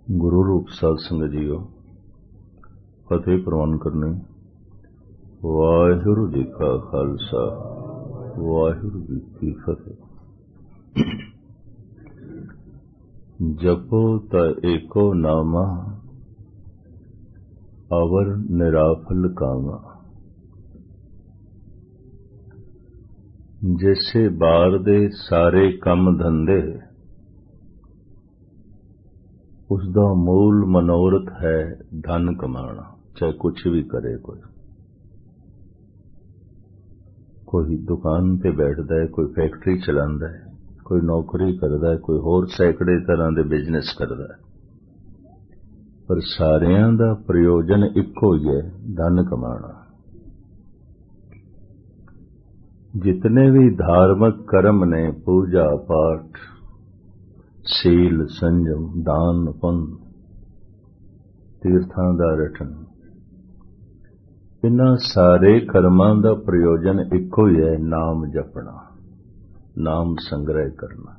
गुरु रूप साध संगत जीओ फतेह प्रवान करने। वाहिगुरु जी का खालसा वाहिगुरु जी की फतेह। जपो त एको नामा अवर निराफल कामा। जैसे बार दे सारे कम धंधे उसका मूल मनोरथ है धन कमाना। चाहे कुछ भी करे, कोई दुकान पे बैठता है, कोई फैक्ट्री चलाता है, कोई नौकरी करता है, कोई होर सैकड़े तरह के बिजनेस करता है, पर सारियां दा प्रयोजन इको ही है धन कमाना। जितने भी धार्मिक कर्म ने, पूजा पाठ, सील संजम, दान पुण्य, तीर्थां दा रटन, इन्हां सारे कर्मां दा प्रयोजन इको ही है नाम जपना, नाम संग्रह करना।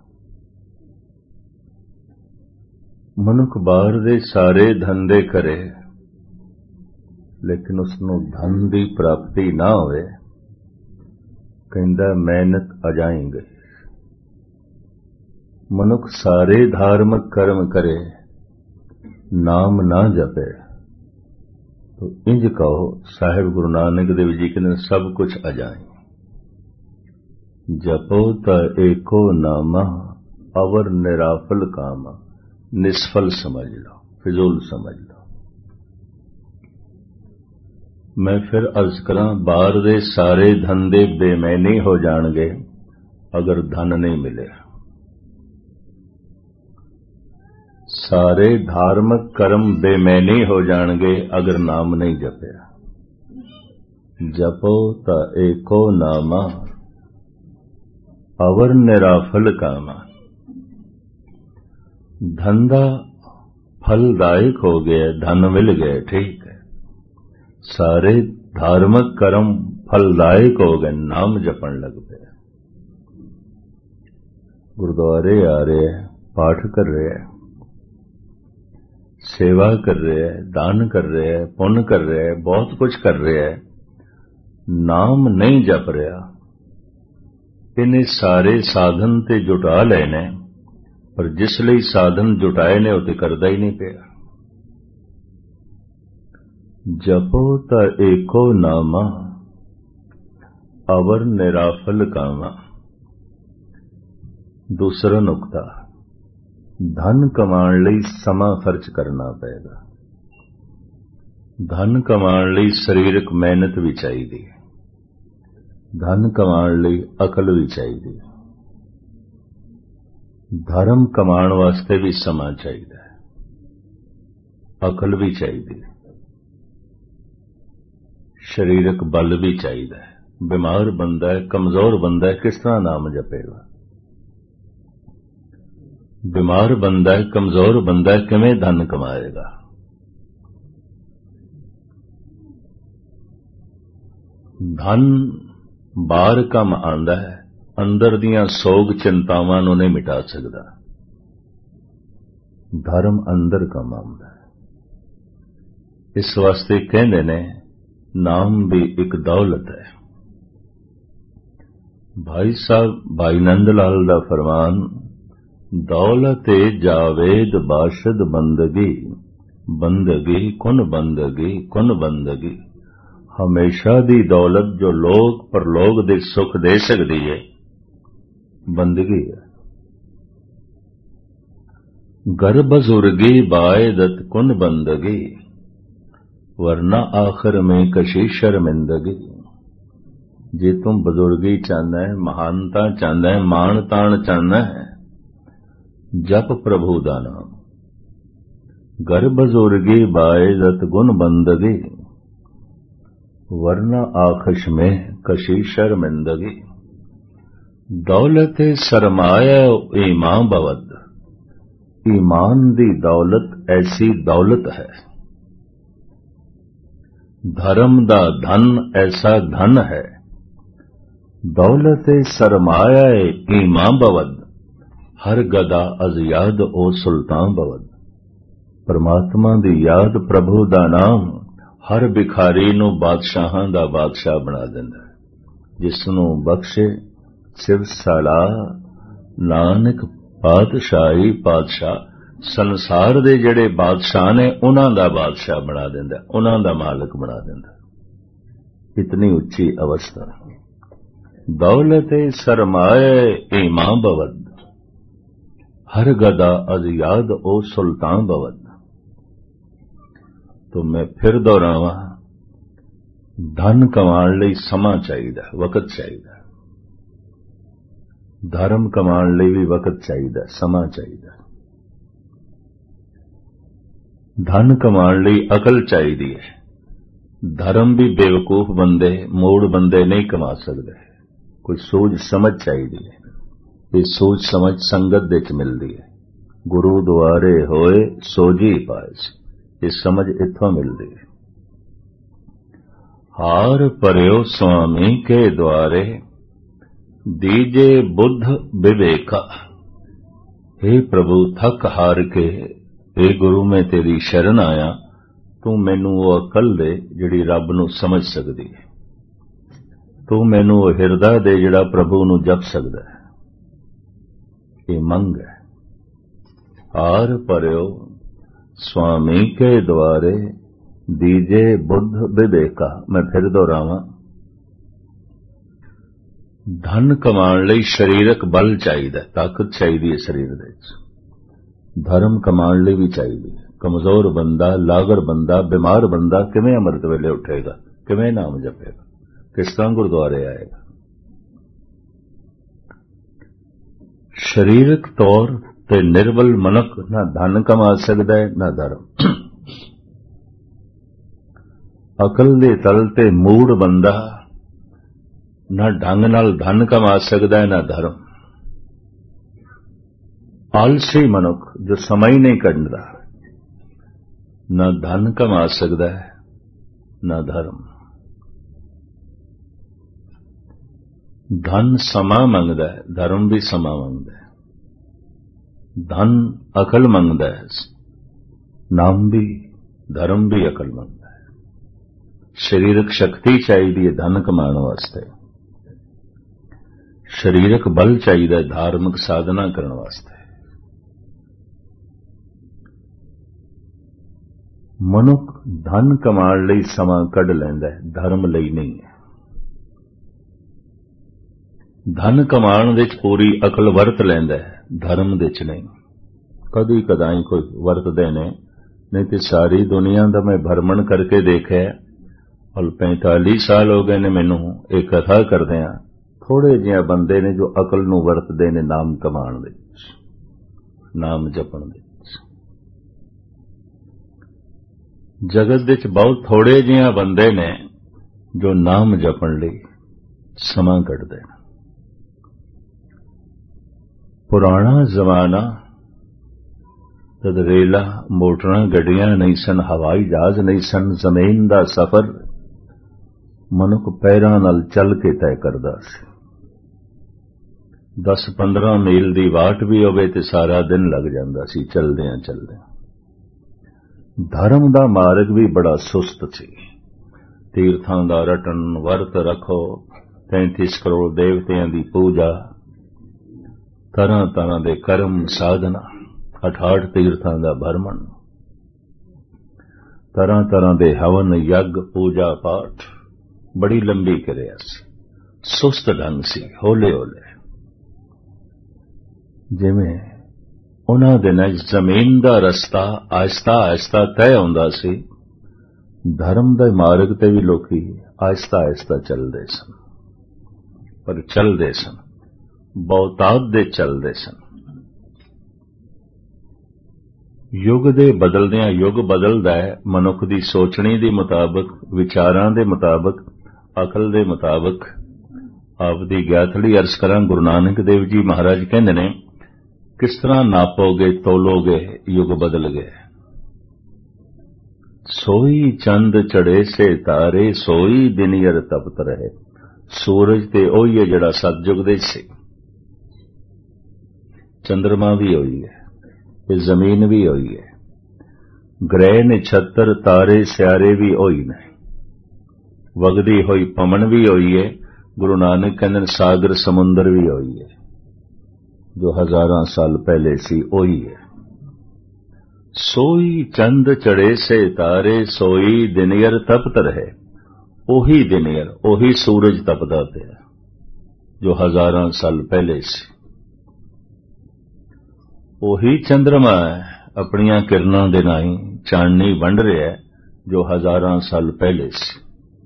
मनुख बाहर दे सारे धंधे करे लेकिन उसनों धन की प्राप्ति ना होवे, कहंदा मेहनत अजाएंगे। मनुख सारे धार्मिक कर्म करे नाम ना जपे तो इंज कहो साहिब गुरु नानक देव जी कहते सब कुछ अजाए। जपो त एको नामा अवर निराफल कामा। निष्फल समझ लो, फिजूल समझ लो। मैं फिर अर्ज करा, बाहर दे सारे धंधे बेमैनी हो जाणगे अगर धन नहीं मिले। सारे धार्मिक कर्म बेमैनी हो जाणगे अगर नाम नहीं जपया। जपो त एको नामा अवर निराफल कामा। धंधा फलदायक हो गया, धन मिल गए, ठीक है। सारे धार्मिक कर्म फलदायक हो गए, नाम जपन लग पे। गुरुद्वारे आ रहे हैं, पाठ कर रहे हैं, सेवा कर रहे हैं, दान कर रहे हैं, पुण्य कर रहे हैं, बहुत कुछ कर रहे हैं, नाम नहीं जप रहा। इन्हें सारे साधन ते जुटा लेने, पर जिसलिए साधन जुटाए ने उते करदा ही नहीं पिया। जपो त एको नामा अवर निराफल कामा। दूसरा नुकता, धन कमाण लई समा खर्च करना पएगा। धन कमाण लई सरीरक मेहनत भी चाहिए, धन कमाण लई अकल भी चाहिए, धर्म कमाण वास्ते भी समा चाहिए, अकल भी चाहिए, शरीरक बल भी चाहिए। बीमार बंदा है, कमजोर बंदा है, किस तरह नाम जपेगा? बीमार बंदा है, कमजोर बंदा है, किवें धन कमाएगा? धन बाहर कम आंदा है, अंदर दियां सोग चिंतावां नूं नहीं मिटा सकदा। धर्म अंदर कम आंदा है। इस वास्ते कहंदे ने नाम भी एक दौलत है। भाई साहब भाई नंद लाल दा फरमान, दौलते जावेद बाशद बंदगी, बंदगी कुन बंदगी, कुन बंदगी। हमेशा दी दौलत जो लोग परलोक दे सुख दे सकती है, बंदगी है। घर बुजुर्गी बायदत कुन बंदगी, वरना आखिर में कशी शर्मिंदगी। जे तुम बुजुर्गी चाहना है, महानता चाहना है, मान तान चाहना है, जप प्रभु दा नाम। घर बुजुर्गी बायदत गुण बंदगी, वरना आखिश में कशी शर्मिंदगी। दौलत सरमाया ईमान बवद। ईमान दी दौलत ऐसी दौलत है। धर्म दा धन ऐसा धन है। दौलत सरमाया ईमान बवद, हर गदा अज याद ओ सुल्तान बवद। परमात्मा दी याद, प्रभु दा नाम हर भिखारी नूं बादशाहां दा बादशाह बना दिंदा है। जिसनूं बख्शे सिर साला नानक पातशाही पातशाह, संसार दे जिहड़े बादशाह ने उन्हां दा बादशाह बना दिंदा, उन्हां दा मालिक बना दिंदा। इतनी उच्ची अवस्था। दौलते सरमाए ईमां बवद, हर गदा अज याद ओ सुल्तान बवद। तो मैं फिर दोहरावां, धन कमाण लई समा चाहिदा, वक्त चाहिदा। धर्म कमाण लई भी वक्त चाहिदा, समा चाहिदा। धन कमाण लई अकल चाहिदी है। धर्म भी बेवकूफ बंदे, मूड़ बंदे नहीं कमा सकते। कोई सूझ समझ चाहिदी है। ये सूझ समझ संगत दे च मिलदी है। गुरु द्वारे होए सोझी पास, ये समझ इत्थों मिलदी है। हार परियो स्वामी के द्वारे, दीजे बुद्ध विवेका। हे प्रभु थक हार के, हे गुरु मैं तेरी शरण आया, तू मैनू वो अकल दे जिहड़ी रब नूं समझ सकदी है। तू मैनू वो हिरदा दे जिहड़ा प्रभु नूं जप सकदा है। ये मंग है। हार परियो स्वामी के द्वारे, दीजे बुद्ध विवेका। मैं फिर दोहरावां, धन कमाण लई शरीरक बल चाहिदा, ताकत चाहिदी है शरीर दे विच। धर्म कमाण लई भी चाहिदी है। कमजोर बंदा, लागर बंदा, बीमार बंदा किवें अमृत वेले उठेगा, किवें नाम जपेगा, किस तरह गुरुद्वारे आएगा। शरीरक तौर ते निर्बल मनुख ना धन कमा सकदा है ना धर्म। अकल दे तल ते मूड़ बंदा ना ढंग नाल धन कमा सकदा है ना धर्म। आलसी मनुख जो समय नहीं कढदा, ना धन कमा सकदा है ना धर्म। धन समा मंगदा है, धर्म भी समा मंगदा है। धन अकल मंगदा है, नाम भी, धर्म भी अकल मंगदा है। शरीरक शक्ति चाहिए धन कमाने वास्ते, शरीरक बल चाहिए धार्मिक साधना करने वास्ते। मनुख धन कमाण लई समा कढ लैंदा है, धर्म लई नहीं है। धन कमाण विच पूरी अकल वरत लैंदा है, धर्म दे च नहीं। कदी कदाई कोई वरतदे ने, नहीं तो सारी दुनिया दा मैं भ्रमण करके देखा है। और 45 साल हो गए ने मैनू एक कथा करदियां। थोड़े जिहा बंदे ने जो अकल नूं वरतदे ने नाम कमाण दे विच, नाम जपण दे विच। जगत दे विच बहुत थोड़े जिहा बंदे ने जो नाम जपण लई समा कढदे ने। पुराना जमाना तद रेला मोटरां गड्डियां नहीं सन, हवाई जहाज नहीं सन। जमीन दा सफर मनुख पैरां नाल चल के तय करदा सी। 10-15 मील दी वाट भी होवे ते सारा दिन लग जांदा सी चलदियां चलदियां। धर्म दा मार्ग भी बड़ा सुस्त सी। तीर्थां दा रटन, वर्त रखो, 33 करोड़ देवतियां दी पूजा, तरह तरह दे कर्म साधना, 68 तीर्थां दा भरमण, तरह तरह दे हवन यज्ञ पूजा पाठ बड़ी लंबी करिया सी। सुस्त ढंग सी, होले होले। जिवें उन्हां दिनां जमीन दा रस्ता आहिस्ता आहिस्ता तय हुंदा सी, धर्म दे मार्ग ते भी लोकी आहिस्ता आहिस्ता चलदे सन, पर चलदे सन, बहुतात दे चलदे सन। युग दे बदलदियां युग बदलदा है, मनुख दी सोचणी दे मुताबिक, विचारां दे मुताबिक, अकल दे मुताबिक। आप दी ग्याथड़ी अर्ज करां, गुरु नानक देव जी महाराज कहंदे ने, किस तरह नापोगे तोलोगे, युग बदल गए। सोई चंद चढ़े से तारे, सोई दिनियर तपत रहे। सूरज ते ओही है जिहड़ा सतयुग दे सी, चंद्रमा भी होई है, ये जमीन भी होई है। ਗ੍ਰਹਿ ਨਛੱਤਰ ਤਾਰੇ ਸਿਆਰੇ ਵੀ ਹੋਈ ਨੇ, ਵਗਦੀ ਹੋਈ ਪਵਨ ਵੀ ਹੋਈ ਹੈ। ਗੁਰੂ ਨਾਨਕ ਕਹਿੰਦੇ ਨੇ ਸਾਗਰ ਸਮੁੰਦਰ ਵੀ ਹੋਈ ਹੈ। ਜੋ ਹਜ਼ਾਰਾਂ ਸਾਲ ਪਹਿਲੇ ਸੀ ਉਹੀ ਹੈ। ਸੋਈ ਚੰਦ ਚੜੇ ਸੇ ਤਾਰੇ, ਸੋਈ ਦਿਨਯਰ ਤਪਤ ਰਹੇ। ਉਹੀ ਦਿਨਯਰ, ਉਹੀ ਸੂਰਜ ਤਪਦਾ ਪਿਆ ਜੋ ਹਜ਼ਾਰਾਂ ਸਾਲ ਪਹਿਲੇ ਸੀ। ਉਹੀ ਚੰਦਰਮਾ ਆਪਣੀਆਂ ਕਿਰਨਾਂ ਦੇ ਰਾਹੀਂ ਚਾਨਣੀ ਵੰਡ ਰਿਹਾ ਜੋ ਹਜ਼ਾਰਾਂ ਸਾਲ ਪਹਿਲੇ ਸੀ।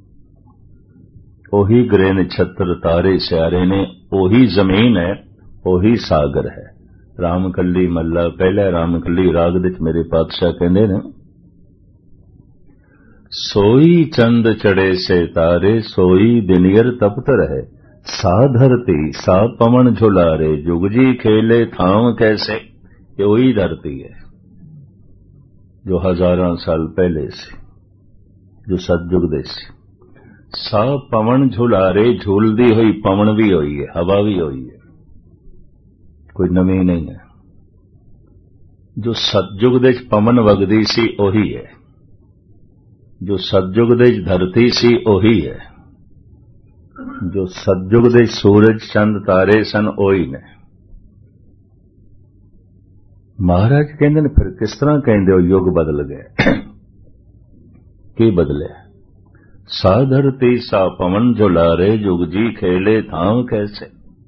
ਉਹੀ ਗ੍ਰਹਿ ਨਛੱਤਰ ਤਾਰੇ ਸਿਆਰੇ ਨੇ, ਉਹੀ ਜ਼ਮੀਨ ਹੈ, ਉਹੀ ਸਾਗਰ ਹੈ। ਰਾਮਕਲੀ ਮੱਲਾ ਪਹਿਲਾ ਰਾਮਕਲੀ ਰਾਗ ਵਿੱਚ ਮੇਰੇ ਪਾਤਸ਼ਾਹ ਕਹਿੰਦੇ ਨੇ, ਸੋਈ ਚੰਦ ਚੜੇ ਸੇ ਤਾਰੇ, ਸੋਈ ਦਿਨਯਰ ਤਪਤ ਰਹੇ। ਸਾ ਧਰਤੀ ਸਾ ਪਵਨ ਝੁਲਾਰੇ, ਜੁਗ ਜੀ ਖੇਲੇ ਥਾਮ ਕੈਸੇ। ਇਹ ਉਹੀ ਧਰਤੀ ਹੈ ਜੋ ਹਜ਼ਾਰਾਂ ਸਾਲ ਪਹਿਲੇ ਸੀ, ਜੋ ਸਤਜੁਗ ਦੇ ਸੀ। ਸਾ ਪਵਨ ਝੁਲਾਰੇ, ਝੂਲਦੀ ਹੋਈ ਪਵਨ ਵੀ ਹੋਈ ਹੈ, ਹਵਾ ਵੀ ਹੋਈ ਹੈ, ਕੋਈ ਨਵੀਂ ਨਹੀਂ ਹੈ। ਜੋ ਸਤਜੁਗ ਦੇ ਪਵਨ ਵਗਦੀ ਸੀ ਉਹੀ ਹੈ, ਜੋ ਸਤਜੁਗ ਦੇ ਧਰਤੀ ਸੀ ਉਹੀ ਹੈ, ਜੋ ਸਤਜੁਗ ਦੇ ਸੂਰਜ ਚੰਦ ਤਾਰੇ ਸਨ ਉਹੀ ਨੇ। ਮਹਾਰਾਜ ਕਹਿੰਦੇ ਨੇ ਫਿਰ ਕਿਸ ਤਰ੍ਹਾਂ ਕਹਿੰਦੇ ਹੋ ਯੁੱਗ ਬਦਲ ਗਏ? ਕੀ ਬਦਲਿਆ? ਸਾ ਧਰਤੀ ਸਾ ਪਵਨ ਝੁਲਾਰੇ, ਜੁਗ ਜੀ ਖੇਲੇ ਥਾਮ ਕੈਸੇ।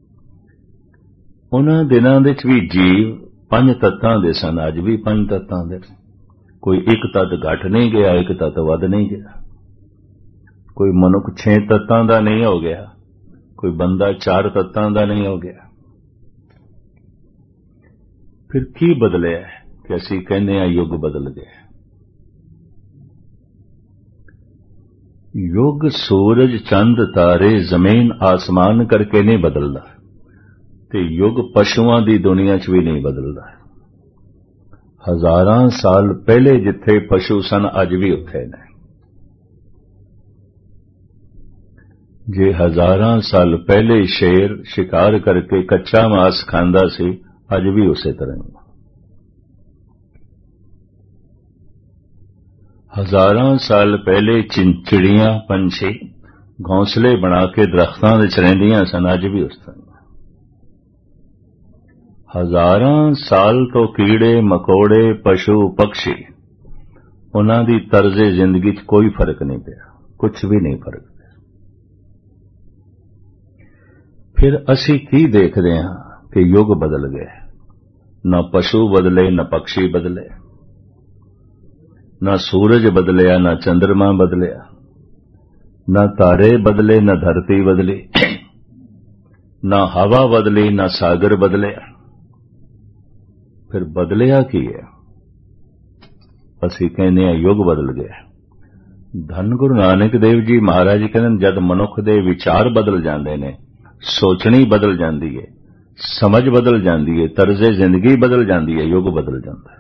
ਉਹਨਾਂ ਦਿਨਾਂ ਵਿੱਚ ਵੀ ਜੀਵ ਪੰਜ ਤੱਤਾਂ ਦੇ ਸਨ, ਅੱਜ ਵੀ ਪੰਜ ਤੱਤਾਂ ਦੇ। ਕੋਈ ਇੱਕ ਤੱਤ ਘਟ ਨਹੀਂ ਗਿਆ, ਇੱਕ ਤੱਤ ਵੱਧ ਨਹੀਂ ਗਿਆ। ਕੋਈ ਮਨੁੱਖ 6 ਤੱਤਾਂ ਦਾ ਨਹੀਂ ਹੋ ਗਿਆ, ਕੋਈ ਬੰਦਾ 4 ਤੱਤਾਂ ਦਾ ਨਹੀਂ ਹੋ ਗਿਆ। ਫਿਰ ਕੀ ਬਦਲਿਆ ਕਿ ਅਸੀਂ ਕਹਿੰਦੇ ਹਾਂ ਯੁੱਗ ਬਦਲ ਗਿਆ? ਯੁੱਗ ਸੂਰਜ ਚੰਦ ਤਾਰੇ ਜ਼ਮੀਨ ਆਸਮਾਨ ਕਰਕੇ ਨਹੀਂ ਬਦਲਦਾ, ਤੇ ਯੁੱਗ ਪਸ਼ੂਆਂ ਦੀ ਦੁਨੀਆ 'ਚ ਵੀ ਨਹੀਂ ਬਦਲਦਾ। ਹਜ਼ਾਰਾਂ ਸਾਲ ਪਹਿਲੇ ਜਿੱਥੇ ਪਸ਼ੂ ਸਨ ਅੱਜ ਵੀ ਉੱਥੇ ਨੇ। ਜੇ ਹਜ਼ਾਰਾਂ ਸਾਲ ਪਹਿਲੇ ਸ਼ੇਰ ਸ਼ਿਕਾਰ ਕਰਕੇ ਕੱਚਾ ਮਾਸ ਖਾਂਦਾ ਸੀ, ਅੱਜ ਵੀ ਉਸੇ ਤਰ੍ਹਾਂ ਹੀ। ਹਜ਼ਾਰਾਂ ਸਾਲ ਪਹਿਲੇ ਚਿੜੀਆਂ ਪੰਛੀ ਘੌਂਸਲੇ ਬਣਾ ਕੇ ਦਰਖਤਾਂ ਵਿੱਚ ਰਹਿੰਦੀਆਂ ਸਨ, ਅੱਜ ਵੀ ਉਸ ਤਰ੍ਹਾਂ। ਹਜ਼ਾਰਾਂ ਸਾਲ ਤੋਂ ਕੀੜੇ ਮਕੌੜੇ ਪਸ਼ੂ ਪਕਸ਼ੀ ਉਹਨਾਂ ਦੀ ਤਰਜ਼ੇ ਜ਼ਿੰਦਗੀ 'ਚ ਕੋਈ ਫਰਕ ਨਹੀਂ ਪਿਆ, ਕੁਝ ਵੀ ਨਹੀਂ ਫਰਕ ਪਿਆ। ਫਿਰ ਅਸੀਂ ਕੀ ਦੇਖਦੇ ਹਾਂ ਕਿ ਯੁੱਗ ਬਦਲ ਗਏ। ਨਾ ਪਸ਼ੂ ਬਦਲੇ, ਨਾ ਪਕਸ਼ੀ ਬਦਲੇ, ਨਾ ਸੂਰਜ ਬਦਲਿਆ, ਨਾ ਚੰਦਰਮਾ ਬਦਲਿਆ, ਨਾ ਤਾਰੇ ਬਦਲੇ, ਨਾ ਧਰਤੀ ਬਦਲੀ, ਨਾ ਹਵਾ ਬਦਲੀ, ਨਾ ਸਾਗਰ ਬਦਲਿਆ। ਫਿਰ ਬਦਲਿਆ ਕੀ ਹੈ? ਅਸੀਂ ਕਹਿੰਦੇ ਹਾਂ ਯੁੱਗ ਬਦਲ ਗਿਆ। ਧੰਨ ਗੁਰੂ ਨਾਨਕ ਦੇਵ ਜੀ ਮਹਾਰਾਜ ਕਹਿੰਦੇ ਜਦ ਮਨੁੱਖ ਦੇ ਵਿਚਾਰ ਬਦਲ ਜਾਂਦੇ ਨੇ, ਸੋਚਣੀ ਬਦਲ ਜਾਂਦੀ ਹੈ, ਸਮਝ ਬਦਲ ਜਾਂਦੀ ਹੈ, ਤਰਜ਼ੇ ਜ਼ਿੰਦਗੀ ਬਦਲ ਜਾਂਦੀ ਹੈ, ਯੁੱਗ ਬਦਲ ਜਾਂਦਾ ਹੈ।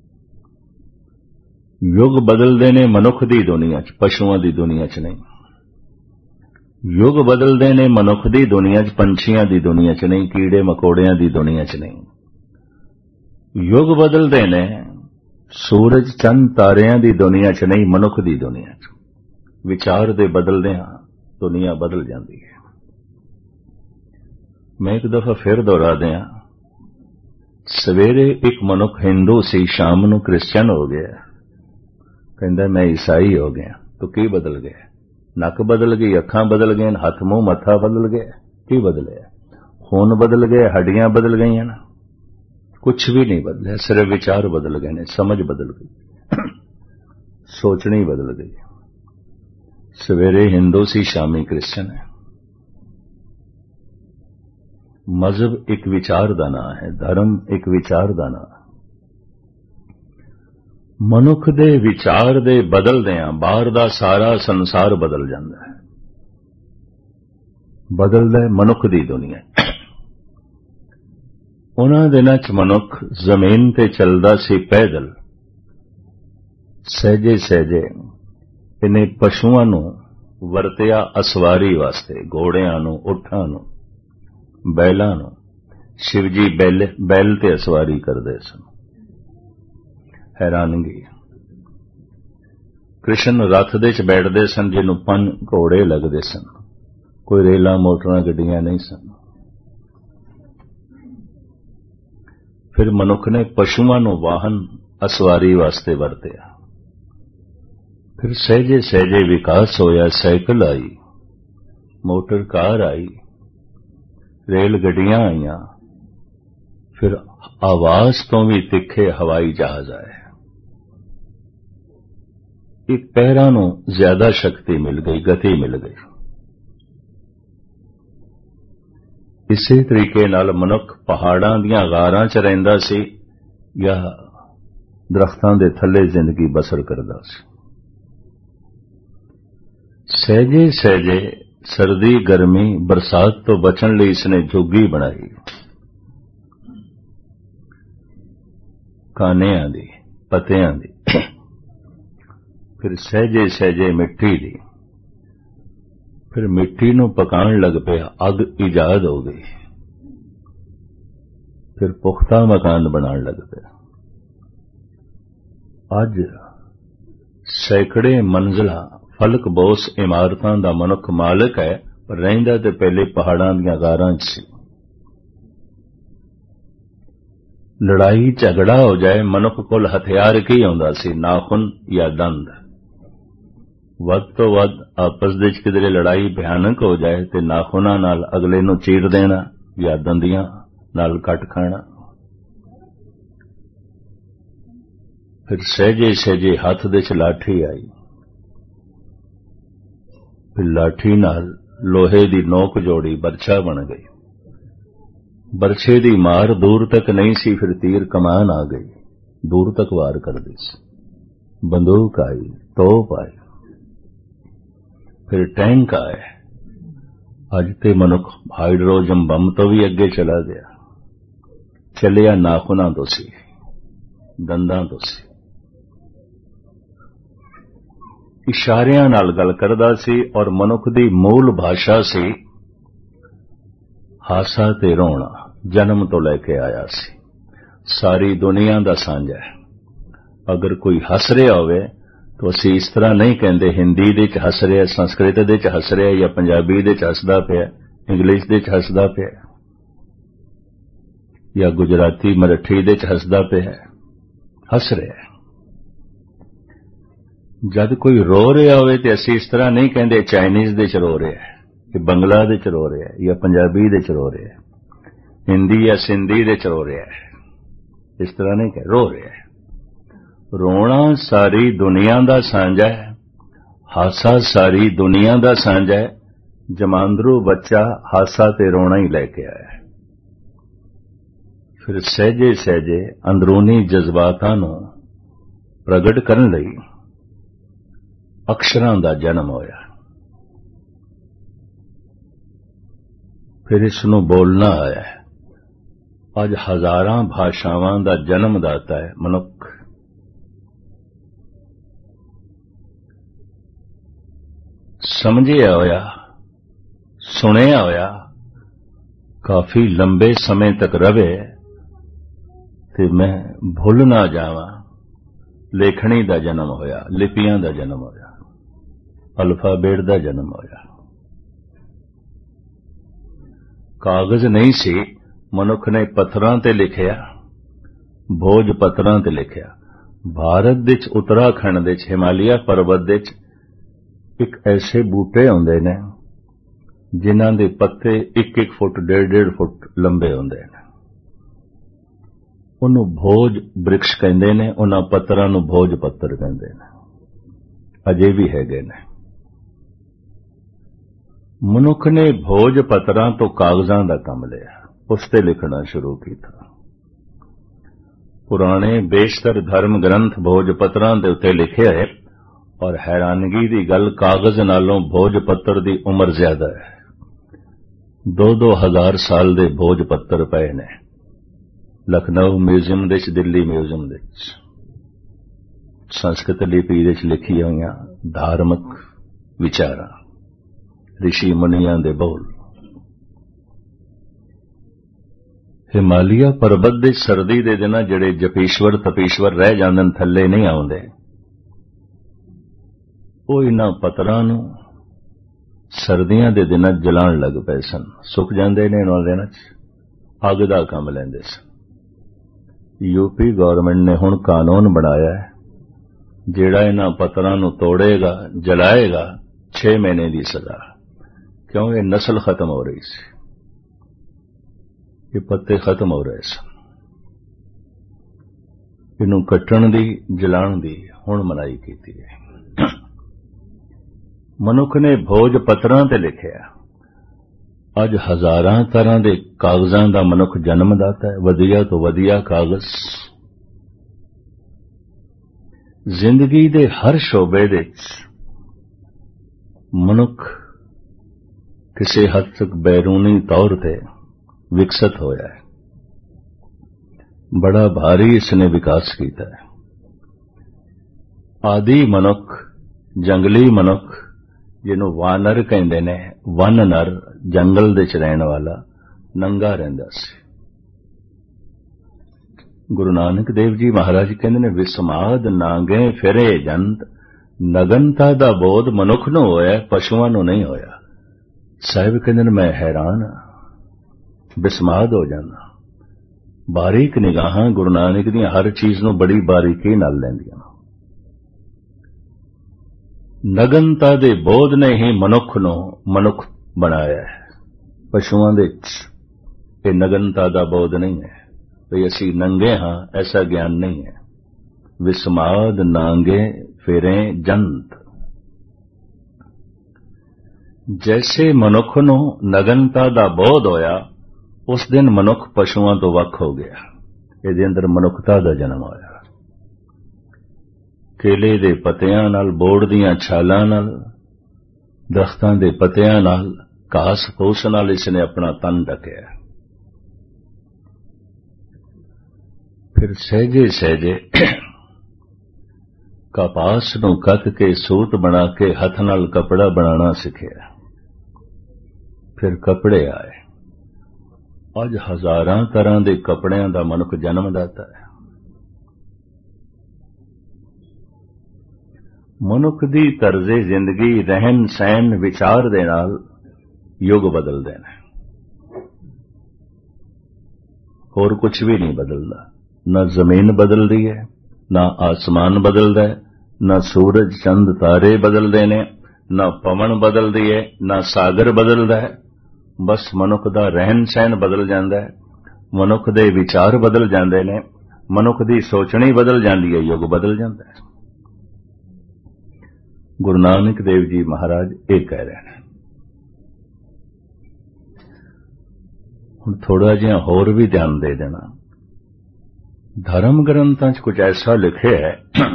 ਯੁੱਗ ਬਦਲਦੇ ਨੇ ਮਨੁੱਖ ਦੀ ਦੁਨੀਆ 'ਚ, ਪਸ਼ੂਆਂ ਦੀ ਦੁਨੀਆ 'ਚ ਨਹੀਂ। ਯੁੱਗ ਬਦਲਦੇ ਨੇ ਮਨੁੱਖ ਦੀ ਦੁਨੀਆ 'ਚ, ਪੰਛੀਆਂ ਦੀ ਦੁਨੀਆ 'ਚ ਨਹੀਂ, ਕੀੜੇ ਮਕੌੜਿਆਂ ਦੀ ਦੁਨੀਆ 'ਚ ਨਹੀਂ। ਯੁੱਗ ਬਦਲਦੇ ਨੇ ਸੂਰਜ ਚੰਦ ਤਾਰਿਆਂ ਦੀ ਦੁਨੀਆ 'ਚ ਨਹੀਂ, ਮਨੁੱਖ ਦੀ ਦੁਨੀਆ 'ਚ। ਵਿਚਾਰ ਦੇ ਬਦਲਦੇ ਹਾਂ ਦੁਨੀਆ ਬਦਲ ਜਾਂਦੀ ਹੈ। ਮੈਂ ਇੱਕ ਦਫਾ ਫਿਰ ਦੁਹਰਾ ਦਿਆਂ, ਸਵੇਰੇ ਇੱਕ ਮਨੁੱਖ ਹਿੰਦੂ ਸੀ, ਸ਼ਾਮ ਨੂੰ ਕ੍ਰਿਸਚਨ ਹੋ ਗਿਆ। ਕਹਿੰਦਾ ਮੈਂ ਈਸਾਈ ਹੋ ਗਿਆ। ਤਾਂ ਕੀ ਬਦਲ ਗਿਆ? ਨੱਕ ਬਦਲ ਗਈ, ਅੱਖਾਂ ਬਦਲ ਗਈਆਂ, ਹੱਥ ਮੂੰਹ ਮੱਥਾ ਬਦਲ ਗਿਆ। ਕੀ ਬਦਲਿਆ? ਖੂਨ ਬਦਲ ਗਿਆ, ਹੱਡੀਆਂ ਬਦਲ ਗਈਆਂ ਨਾ, ਕੁਝ ਵੀ ਨਹੀਂ ਬਦਲਿਆ। ਸਿਰਫ ਵਿਚਾਰ ਬਦਲ ਗਏ ਨੇ, ਸਮਝ ਬਦਲ ਗਈ, ਸੋਚਣੀ ਬਦਲ ਗਈ। ਸਵੇਰੇ ਹਿੰਦੂ ਸੀ, ਸ਼ਾਮੀ ਕ੍ਰਿਸਚਨ ਹੈ। ਮਜ਼ਹਬ ਇੱਕ ਵਿਚਾਰ ਦਾ ਨਾਂ ਹੈ, ਧਰਮ ਇੱਕ ਵਿਚਾਰ ਦਾ ਨਾਂ ਹੈ। ਮਨੁੱਖ ਦੇ ਵਿਚਾਰ ਦੇ ਬਦਲਦਿਆਂ ਬਾਹਰ ਦਾ ਸਾਰਾ ਸੰਸਾਰ ਬਦਲ ਜਾਂਦਾ ਹੈ। ਬਦਲਦਾ ਮਨੁੱਖ ਦੀ ਦੁਨੀਆ। ਉਹਨਾਂ ਦਿਨਾਂ 'ਚ ਮਨੁੱਖ ਜ਼ਮੀਨ ਤੇ ਚੱਲਦਾ ਸੀ ਪੈਦਲ, ਸਹਿਜੇ ਸਹਿਜੇ। ਇਹਨੇ ਪਸ਼ੂਆਂ ਨੂੰ ਵਰਤਿਆ ਅਸਵਾਰੀ ਵਾਸਤੇ, ਘੋੜਿਆਂ ਨੂੰ, ਊਠਾਂ ਨੂੰ, ਬੈਲਾਂ ਨੂੰ। ਸ਼ਿਵ ਜੀ ਬੈਲ ਤੇ ਅਸਵਾਰੀ ਕਰਦੇ ਸਨ। ਹੈਰਾਨਗੀ। कृष्ण रथ दे च बैठदे सन जिन्हों 5 घोड़े लगदे सन। कोई रेलां मोटरां गड्डियां नहीं सन। फिर मनुख ने पशुआं नूं वाहन असवारी वास्ते वरतिया। फिर सहजे सहजे विकास होया, साइकिल आई, मोटर कार आई, रेल गड्डियां आईयां, फिर आवाज तो भी तिखे हवाई जहाज आए। एक पैरां नूं ज्यादा शक्ति मिल गई, गति मिल गई। इसे तरीके नाल मनुख पहाड़ां दीयां गारां च रहिंदा सी या दरख्तां दे थल्ले जिंदगी बसर करदा सी। सहजे सहजे सर्दी गर्मी बरसात तो बचण लई इसने झुग्गी बनाई, कानियां दी, पत्तियां दी। फिर सहजे सहजे मिट्टी दी। फिर मिट्टी नूं पकाण लग पिया, अग ईजाद हो गई। फिर पुख्ता मकान बनाण लग पिया। अज सैकड़े मंजिला फलक बोस इमारतां दा मनुख मालिक है, पर रहिंदा ते पहले पहाड़ां दीयां गारां च सी। लड़ाई झगड़ा हो जाए, मनुख कोल हथियार की हुंदा सी? नाखुन या दंद। वध तो वध आपस दे च किधरे लड़ाई भयानक हो जाए ते नाखुनां नाल अगले नूं चीर देना या दंदियां नाल कट खाना। फिर सहजे सहजे हथ दे च लाठी आई। फिर लाठी नाल लोहे दी नोक जोड़ी, बरछा बन गई। बरछे दी मार दूर तक नहीं सी, फिर तीर कमान आ गई, दूर तक वार कर दी सी। बंदूक आई, तोप आई, फिर टैंक आए। अज ते मनुख हाइड्रोजन बम तो भी अगे चला गया। चलिया नाखुनां तो सी, दंदां तो सी। इशारियां नाल गल करदा सी और मनुख दी मूल भाषा सी हासा ते रोना। जन्म तो लैके आया सी, सारी दुनिया दा सांझा है। अगर कोई हस रहा होवे तो असी इस तरह नहीं कहंदे हिंदी दे च हस रहा, संस्कृत दे च हस रहा, या पंजाबी दे च हसदा पिया, इंग्लिश दे च हसदा पिया, या गुजराती मराठी दे च हसदा पिया। हस रहा है। जद कोई रो रहा होवे ते असी इस तरह नहीं कहंदे चाइनीज दे च रो रहा है, कि बंगला दे च रो रहा है, या पंजाबी दे च रो रहा है, हिंदी या सिंधी दे च रो रहा है। इस तरह नहीं कह, रो रहा है। रोना सारी दुनिया दा सांझा है, हासा सारी दुनिया दा सांझा है। जमांदरू बच्चा हासा ते रोना ही लेके आया है। फिर सहजे सहजे अंदरूनी जज्बातां नूं प्रगट करन लई अक्षरां दा जन्म होया। फिर इसनूं बोलना आया है। अज हजारां भाषावां दा जन्मदाता है मनुख। समझिया होया, सुनिया होया, काफी लंबे समय तक रवे ते मैं भुल ना जावां। लेखनी दा जन्म होया, लिपियां दा जन्म होया, अल्फाबेट दा जन्म होया। कागज नहीं सी, मनुख ने पत्थरां ते लिखिया, भोज पत्थरां ते लिखिया। भारत दे च उत्तराखंड दे च हिमालय पर्वत दे च एक ऐसे बूटे होंदे ने जिन्हां दे पत्ते 1-1 फुट 1.5 फुट लंबे होंदे ने। उन्हों भोज वृक्ष कहंदे ने, उन्हां पत्तरां नूं भोज पत्तर कहंदे ने। अजे भी हैगे ने। मनुख ने भोज पत्तरां तो कागजां दा काम लिया, उस ते लिखना शुरू किया। पुराने बेशतर धर्म ग्रंथ भोज पत्तरां दे उत्ते लिखे है, और हैरानगी दी गल कागज नालों भोज पत्तर दी उम्र ज्यादा है। 2-2 हजार साल दे भोज पत्तर पए ने लखनऊ म्यूजियम दे च, दिल्ली म्यूजियम दे च। संस्कृत लिपि दे च लिखी होईयां धार्मिक विचारां, ऋषि मुनियां दे बोल। हिमालय पर्वत दे सर्दी दे दिनां जिहड़े जपीश्वर तपीश्वर रह जांदे थल्ले नहीं आउंदे, ਉਹ ਇਹਨਾਂ ਪੱਤਰਾਂ ਨੂੰ ਸਰਦੀਆਂ ਦੇ ਦਿਨਾਂ ਜਲਾਉਣ ਲੱਗ ਪਏ ਸਨ। ਸੁੱਕ ਜਾਂਦੇ ਨੇ ਇਹਨਾਂ ਦਿਨਾਂ 'ਚ, ਅੱਗ ਦਾ ਕੰਮ ਲੈਂਦੇ ਸਨ। यूपी गवर्नमेंट ने हुण कानून बनाया है, ਜਿਹੜਾ ਇਹਨਾਂ ਪੱਤਰਾਂ ਨੂੰ ਤੋੜੇਗਾ, ਜਲਾਏਗਾ, 6 ਮਹੀਨੇ ਦੀ ਸਜ਼ਾ। क्यों? ये नस्ल खत्म हो रही सी, ये पत्ते खत्म हो रहे सन। इनू कट्टण दी, जलाण दी हुण मनाई कीती है। मनुख ने भोज पत्तरां ते लिखिया। अज हजारां तरह के कागजां दा मनुख जन्मदाता है, वधिया तो वधिया कागज। जिंदगी दे हर शोबे दे मनुख किसी हद तक बैरूनी तौर ते विकसित होया है, बड़ा भारी इसने विकास किया है। आदि मनुख, जंगली मनुख जिन्हों वानर कहते ने, वन नर, जंगल दे च रहने वाला, नंगा रहिंदा सी। गुरु नानक देव जी महाराज कहते ने, विस्माद नांगे फिरे जंत, नगनता दा बोध मनुख नूं होया, पशुआं नूं नहीं होया। साहिब कहते ने, मैं हैरान बिस्माद हो जाना। बारीक निगाहां गुरु नानक दी हर चीज नूं बड़ी बारीकी नाल लैंदियां। नगनता दे बोध ने ही मनुख नूं मनुख बनाया है। पशुआं दे ये नगनता दा बोध नहीं है, भई असीं नंगे हां, ऐसा ज्ञान नहीं है। विस्माद नांगे फिरे जंत। जैसे मनुख नूं नगनता दा बोध होया, उस दिन मनुख पशुआं तो वख हो गया। इहदे अंदर मनुखता दा जन्म होया। केले दे पत्तियां नाल, बोड़ दीयां छालां नाल, दरख्तां दे पत्तियां नाल, घास फूस नाल इसने अपना तन ढकिया। फिर सहजे सहजे कपास नूं कत के सूत बना के हथ नाल कपड़ा बनाना सिखिया। फिर कपड़े आए। अज हजारां तरह दे कपड़ियां दा मनुख जन्मदाता है। मनुख दी तर्जे जिंदगी, रहन सहन, विचार दे नाल युग बदलदे ने, होर कुछ भी नहीं बदलदा। ना जमीन बदलदी है, ना आसमान बदलदा है, ना सूरज चंद तारे बदलदे ने, ना पवन बदलदी है, ना सागर बदलदा है। बस मनुख दा रहन सहन बदल जांदा है, मनुख दे विचार बदल जांदे ने, मनुख दी सोचणी बदल जांदी है, युग बदल जांदा है। गुरु नानक देव जी महाराज ये कह रहे हैं। हुण थोड़ा जिहा होर भी ध्यान दे देना। धर्म ग्रंथां च कुछ ऐसा लिखे है,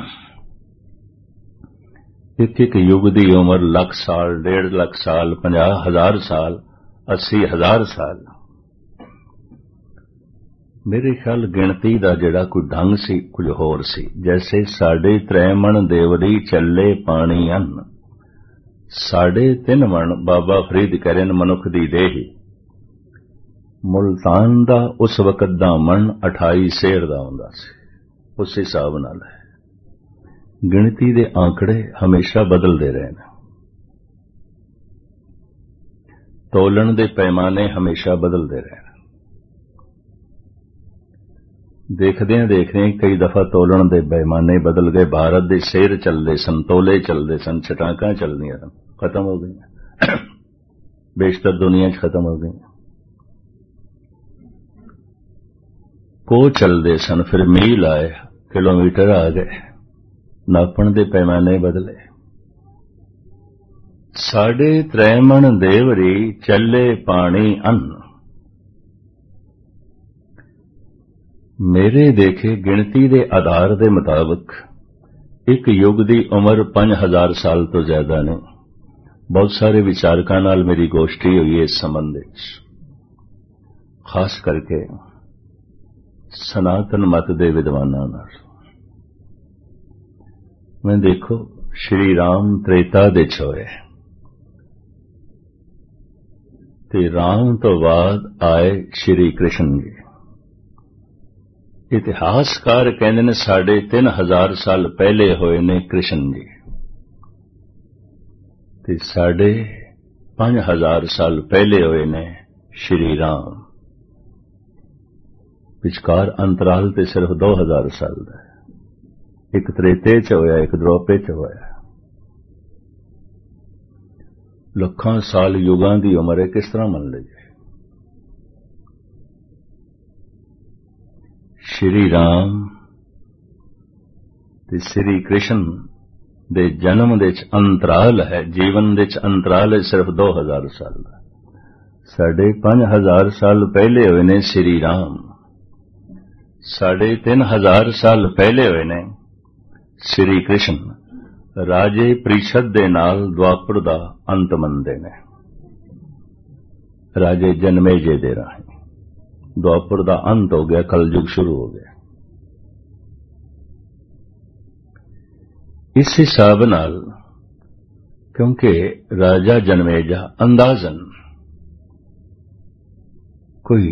एक एक युग की उम्र लाख साल, 1.5 लाख साल, 50,000 साल, 80,000 साल। मेरे ख्याल गिणती दा जिहड़ा कोई ढंग सी कुछ होर सी। जैसे 3.5 मण देवरी चले पानी अन्न, 3.5 मण बाबा फरीद कह रहे मनुख दी देही। मुल्तान दा उस वक्त दा मण 28 सेर दा हुंदा सी। उस हिसाब नाल है। गिणती दे आंकड़े हमेशा बदलते रहे ने। तोलन दे पैमाने हमेशा बदलते रहे। देखदे कई दफा तोलन दे पैमाने बदल गए। भारत दे शेर चलते सन, तोले चलते सन, छटाकां चलदियां सन, खत्म हो गई। बेशतर दुनिया च खत्म हो गई। को चलते सन, फिर मील आए, किलोमीटर आ गए, नापण दे पैमाने बदले। 3.5 मण देवरी चले पानी अन्न। मेरे देखे गिणती दे आधार दे मुताबिक एक युग की उम्र 5,000 साल तो ज्यादा नहीं। बहुत सारे विचारकों नाल मेरी गोष्ठी हुई है इस संबंध में, खास करके सनातन मत दे विद्वानां नाल। मैं देखो श्री राम त्रेता दे होए ते राम तो बाद आए श्री कृष्ण जी। इतिहासकार कहते हैं 3,500 साल पहले होए ने कृष्ण जी। ਤੇ 5,500 ਸਾਲ ਪਹਿਲੇ ਹੋਏ ਨੇ ਸ਼੍ਰੀ ਰਾਮ। ਵਿਚਕਾਰ ਅੰਤਰਾਲ ਤੇ ਸਿਰਫ 2,000 ਸਾਲ ਦਾ ਹੈ। ਇੱਕ ਤ੍ਰੇਤੇ ਚ ਹੋਇਆ, ਇੱਕ ਦੁਆਪੇ ਚ ਹੋਇਆ। ਲੱਖਾਂ ਸਾਲ ਯੁਗਾਂ ਦੀ ਉਮਰ ਹੈ, ਕਿਸ ਤਰ੍ਹਾਂ ਮੰਨ ਲਈਏ? ਸ਼੍ਰੀ ਰਾਮ ਤੇ ਸ਼੍ਰੀ ਕ੍ਰਿਸ਼ਨ ਦੇ ਜਨਮ ਦੇ ਚ ਅੰਤਰਾਲ ਹੈ, ਜੀਵਨ ਦੇ ਚ ਅੰਤਰਾਲ ਹੈ ਸਿਰਫ 2,000 ਸਾਲ ਦਾ। 5,500 ਸਾਲ ਪਹਿਲੇ ਹੋਏ ਨੇ ਸ਼੍ਰੀ ਰਾਮ। 3,500 ਸਾਲ ਪਹਿਲੇ ਹੋਏ ਨੇ ਸ਼੍ਰੀ ਕ੍ਰਿਸ਼ਨ। ਰਾਜੇ ਪ੍ਰੀਸ਼ਦ ਦੇ ਨਾਲ ਦੁਆਪਰ ਦਾ ਅੰਤ ਮੰਨਦੇ ਨੇ। ਰਾਜੇ ਜਨਮੇਜੇ ਦੇ ਰਾਹੀਂ ਦੁਆਪਰ ਦਾ ਅੰਤ ਹੋ ਗਿਆ, ਕਲਯੁਗ ਸ਼ੁਰੂ ਹੋ ਗਿਆ। ਇਸ ਹਿਸਾਬ ਨਾਲ ਕਿਉਂਕਿ ਰਾਜਾ ਜਨਮੇਜਾ ਅੰਦਾਜ਼ਨ ਕੋਈ